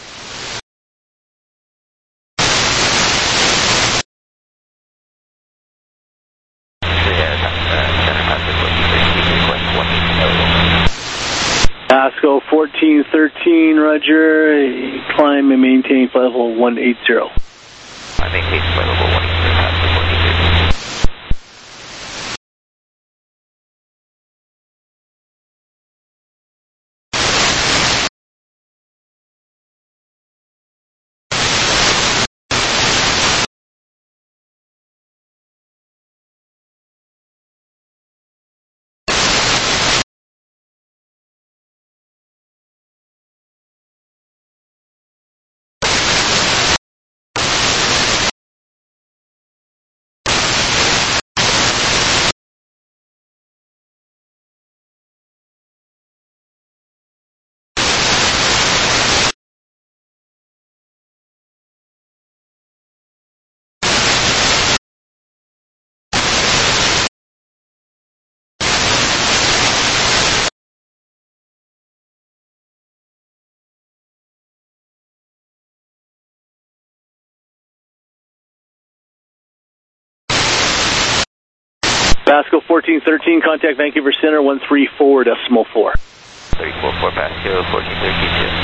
Speaker 11: Pasco 1413, roger. Climb and maintain flight level 180.
Speaker 2: I maintain flight level 180.
Speaker 11: Pasco 1413, contact Vancouver Center 134.4.
Speaker 2: 344 Pasco 1413.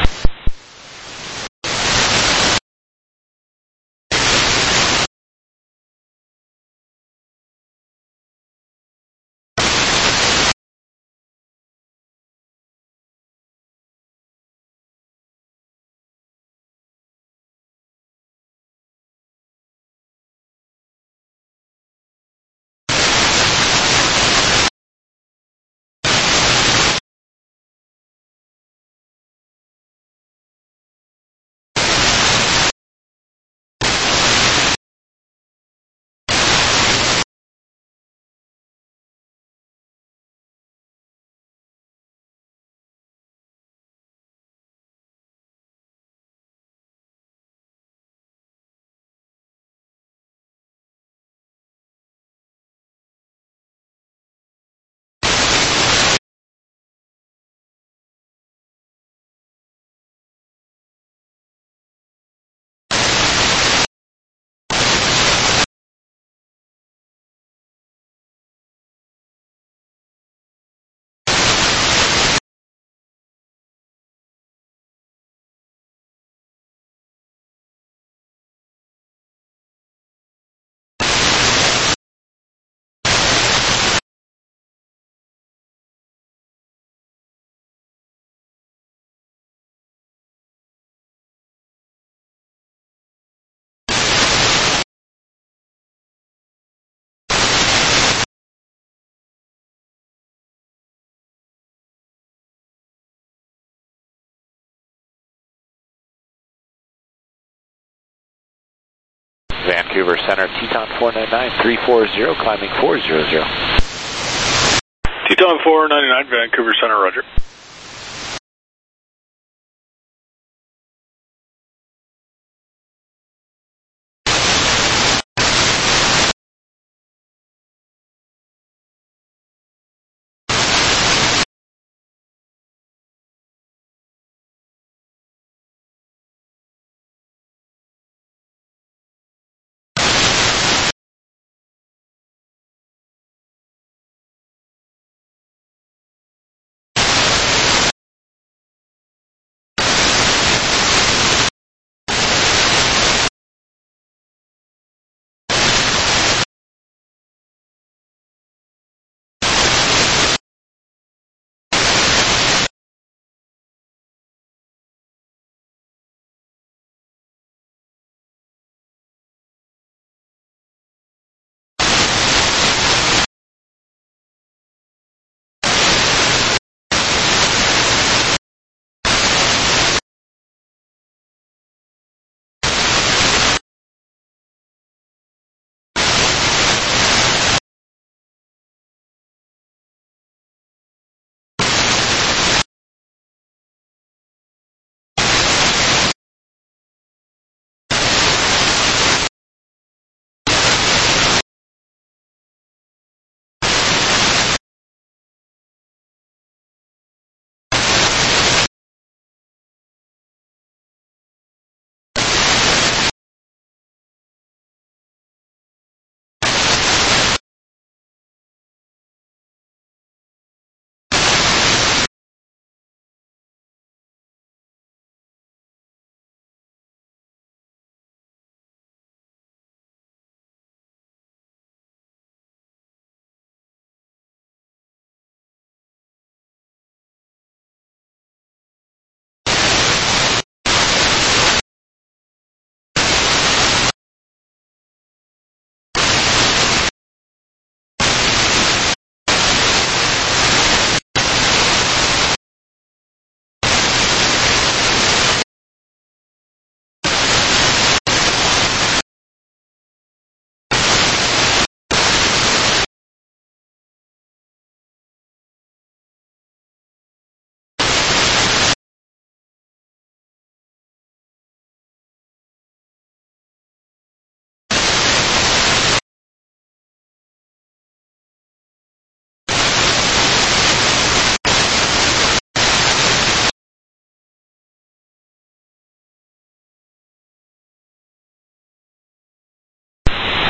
Speaker 2: Vancouver Center, Teton 499, 340, climbing 400.
Speaker 6: Teton 499, Vancouver Center, roger.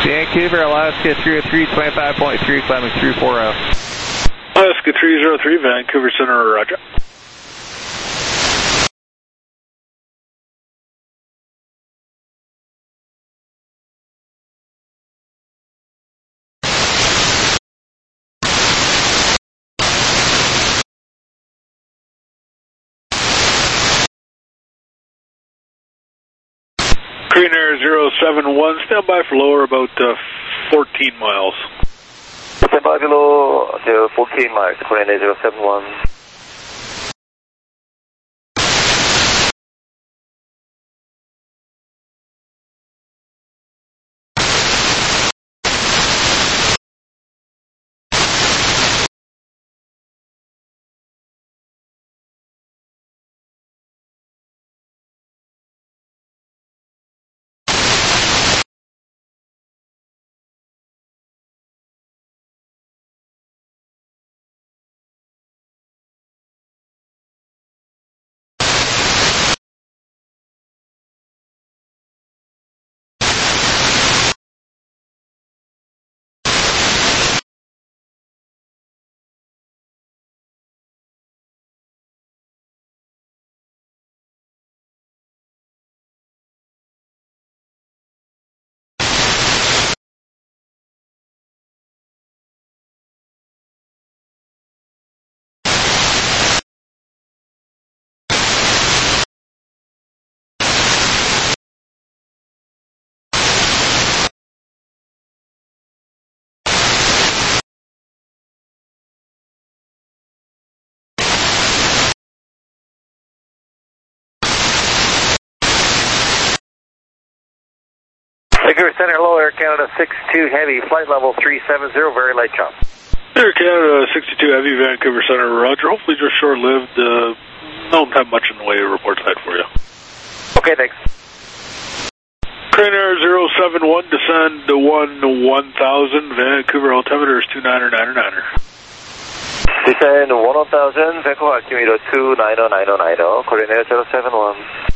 Speaker 3: Vancouver, Alaska 303, 25.3, climbing 340.
Speaker 11: Alaska 303, Vancouver Center, roger. Korean Air 071, stand by for lower about 14 miles.
Speaker 13: Stand by below 14 miles, Korean Air 071. Vancouver Center, hello, Air Canada 62 Heavy, flight level 370, very light chop.
Speaker 11: Air Canada 62 Heavy, Vancouver Center, roger. Hopefully just short-lived. Don't have much in the way of report side for you.
Speaker 13: Okay, thanks.
Speaker 11: Korean Air 071, descend to 1000, Vancouver altimeter is 2909er.
Speaker 13: Descend 1000, Vancouver altimeter 2909, Korean Air 071.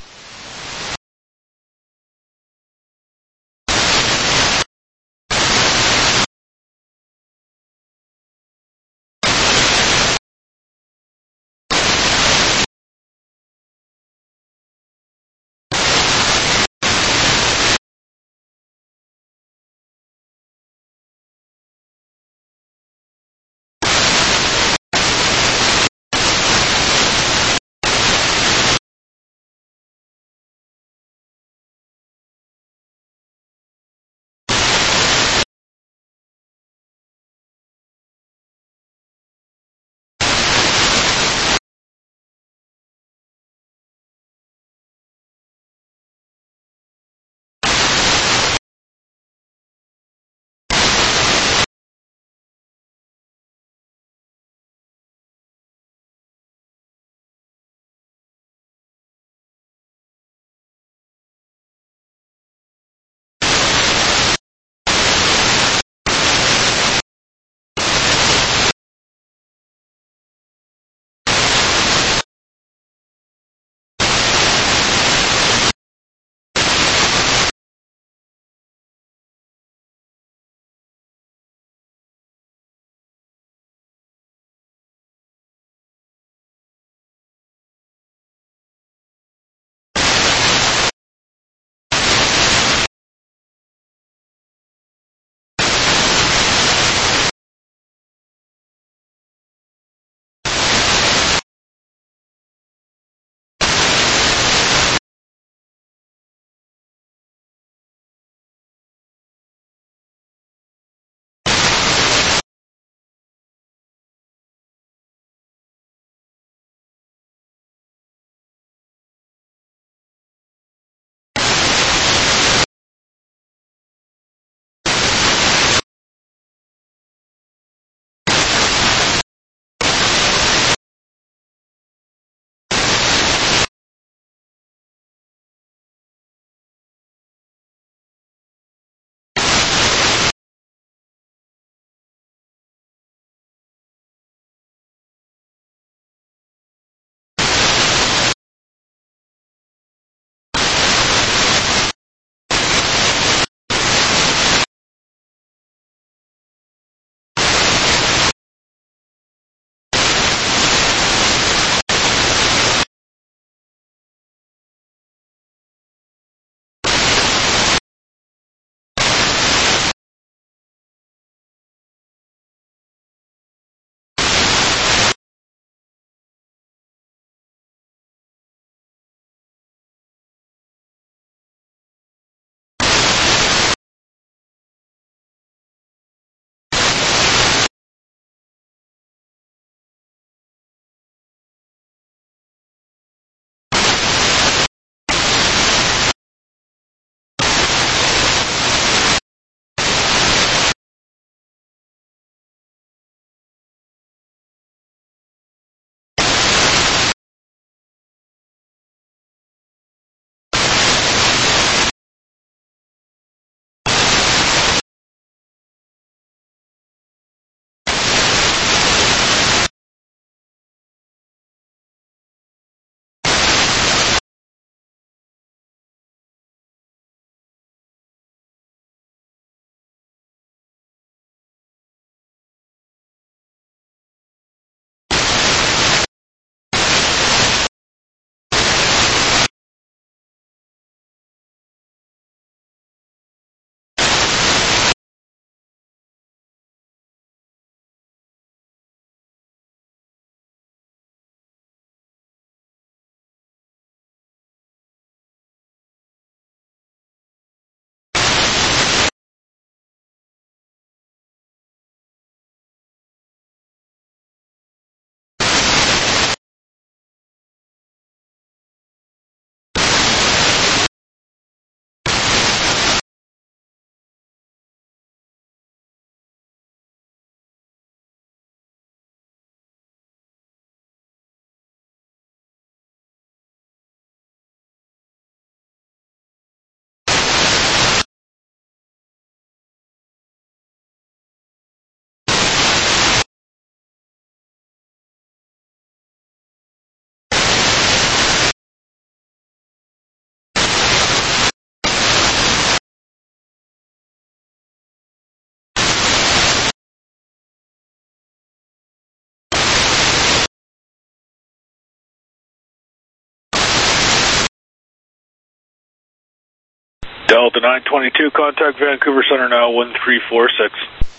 Speaker 6: Delta 922, contact Vancouver Center now, 1346.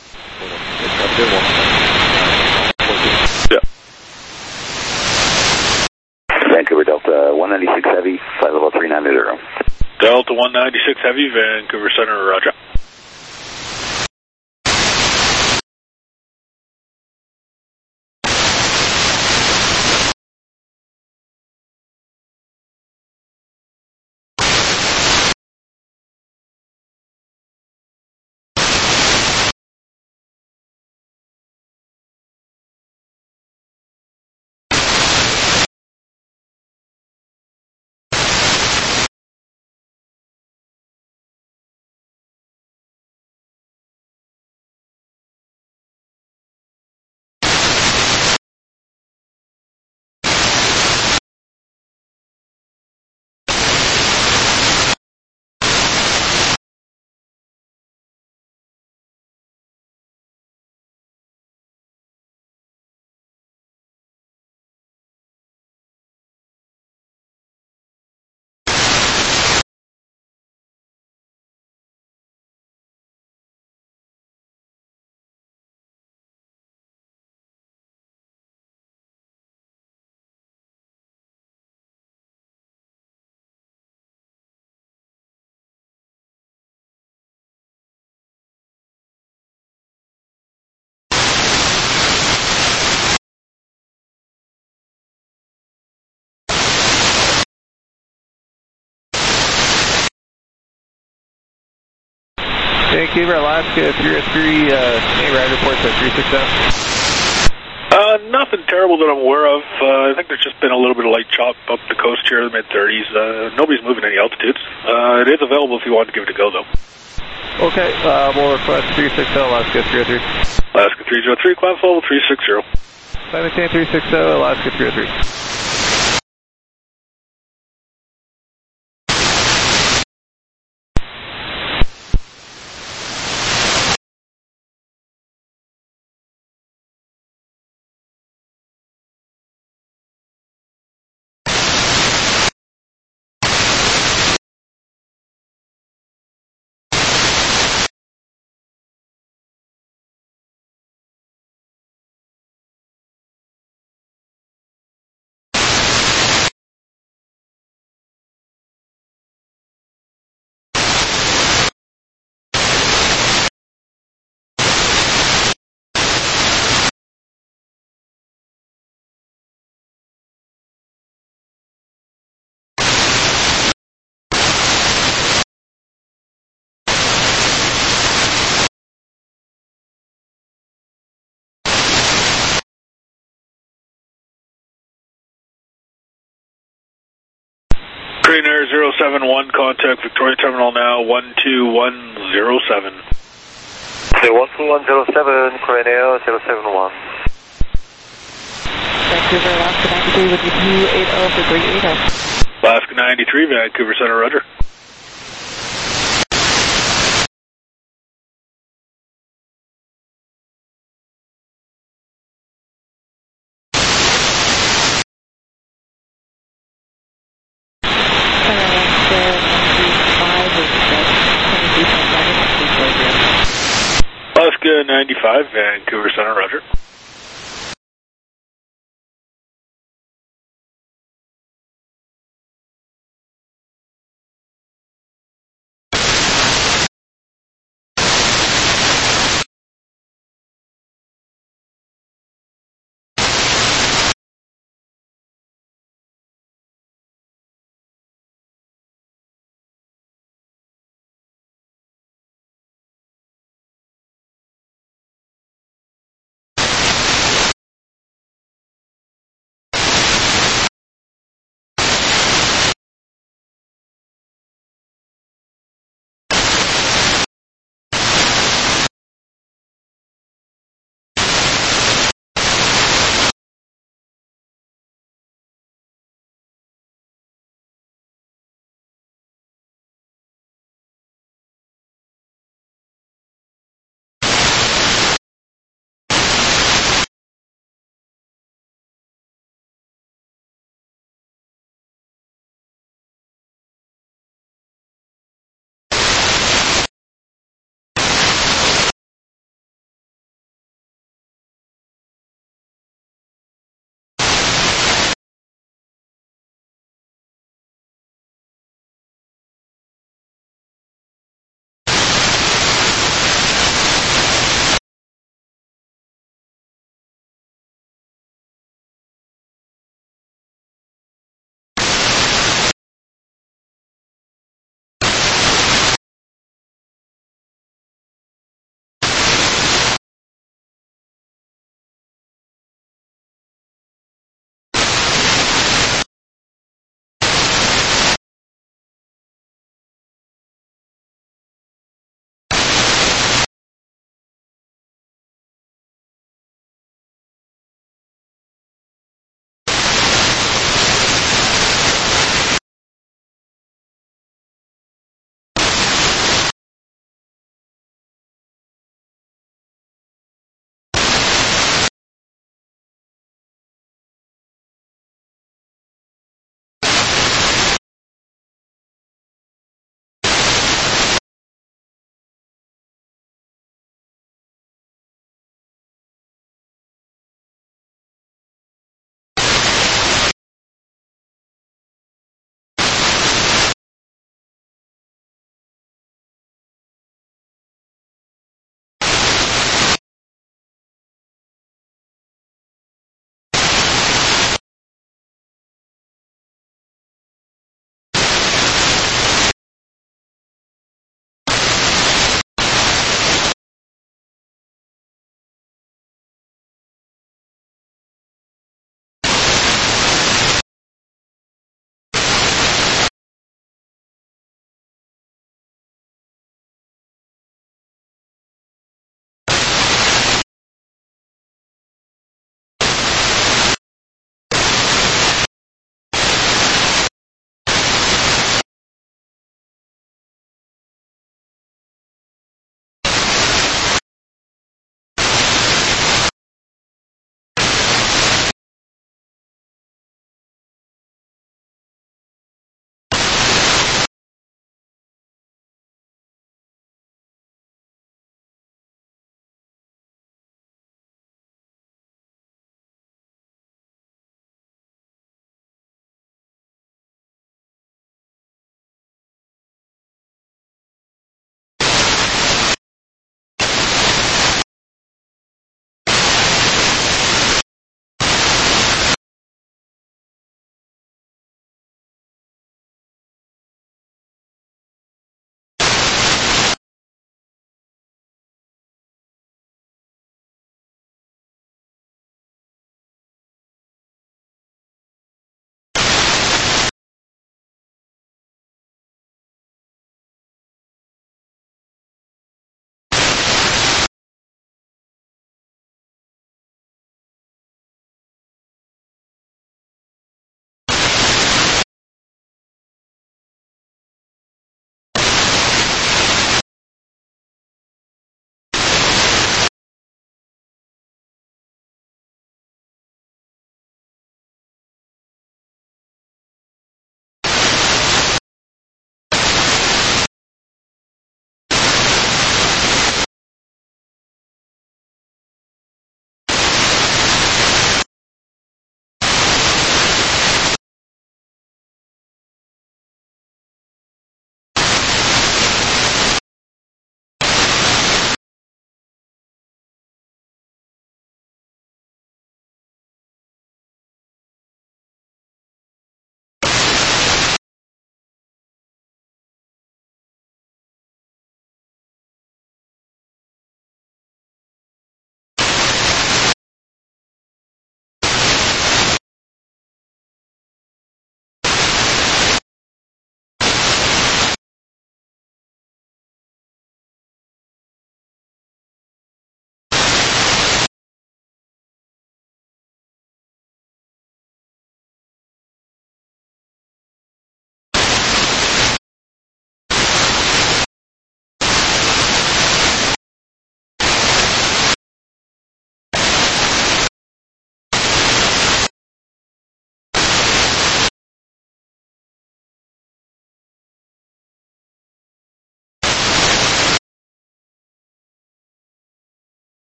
Speaker 1: Yeah.
Speaker 14: Vancouver Delta 196 Heavy, flight level 390.
Speaker 6: Delta 196 Heavy, Vancouver Center, roger.
Speaker 3: Vancouver, Alaska, 303, any ride reports at 360?
Speaker 6: Nothing terrible that I'm aware of. I think there's just been a little bit of light chop up the coast here in the mid-30s. Nobody's moving any altitudes. It is available if you want to give it a go, though.
Speaker 3: Okay, we'll request 360, Alaska 303.
Speaker 6: Alaska 303, climb level 360.
Speaker 3: Simon 360, Alaska 303.
Speaker 6: Korean Air 071, contact Victoria Terminal now, 12107.
Speaker 13: Okay, 12107, Korean Air 071.
Speaker 15: Vancouver, Alaska 93 with you 280 for 380.
Speaker 6: Alaska 93, Vancouver Center, roger. Alaska 95, Vancouver Center, roger.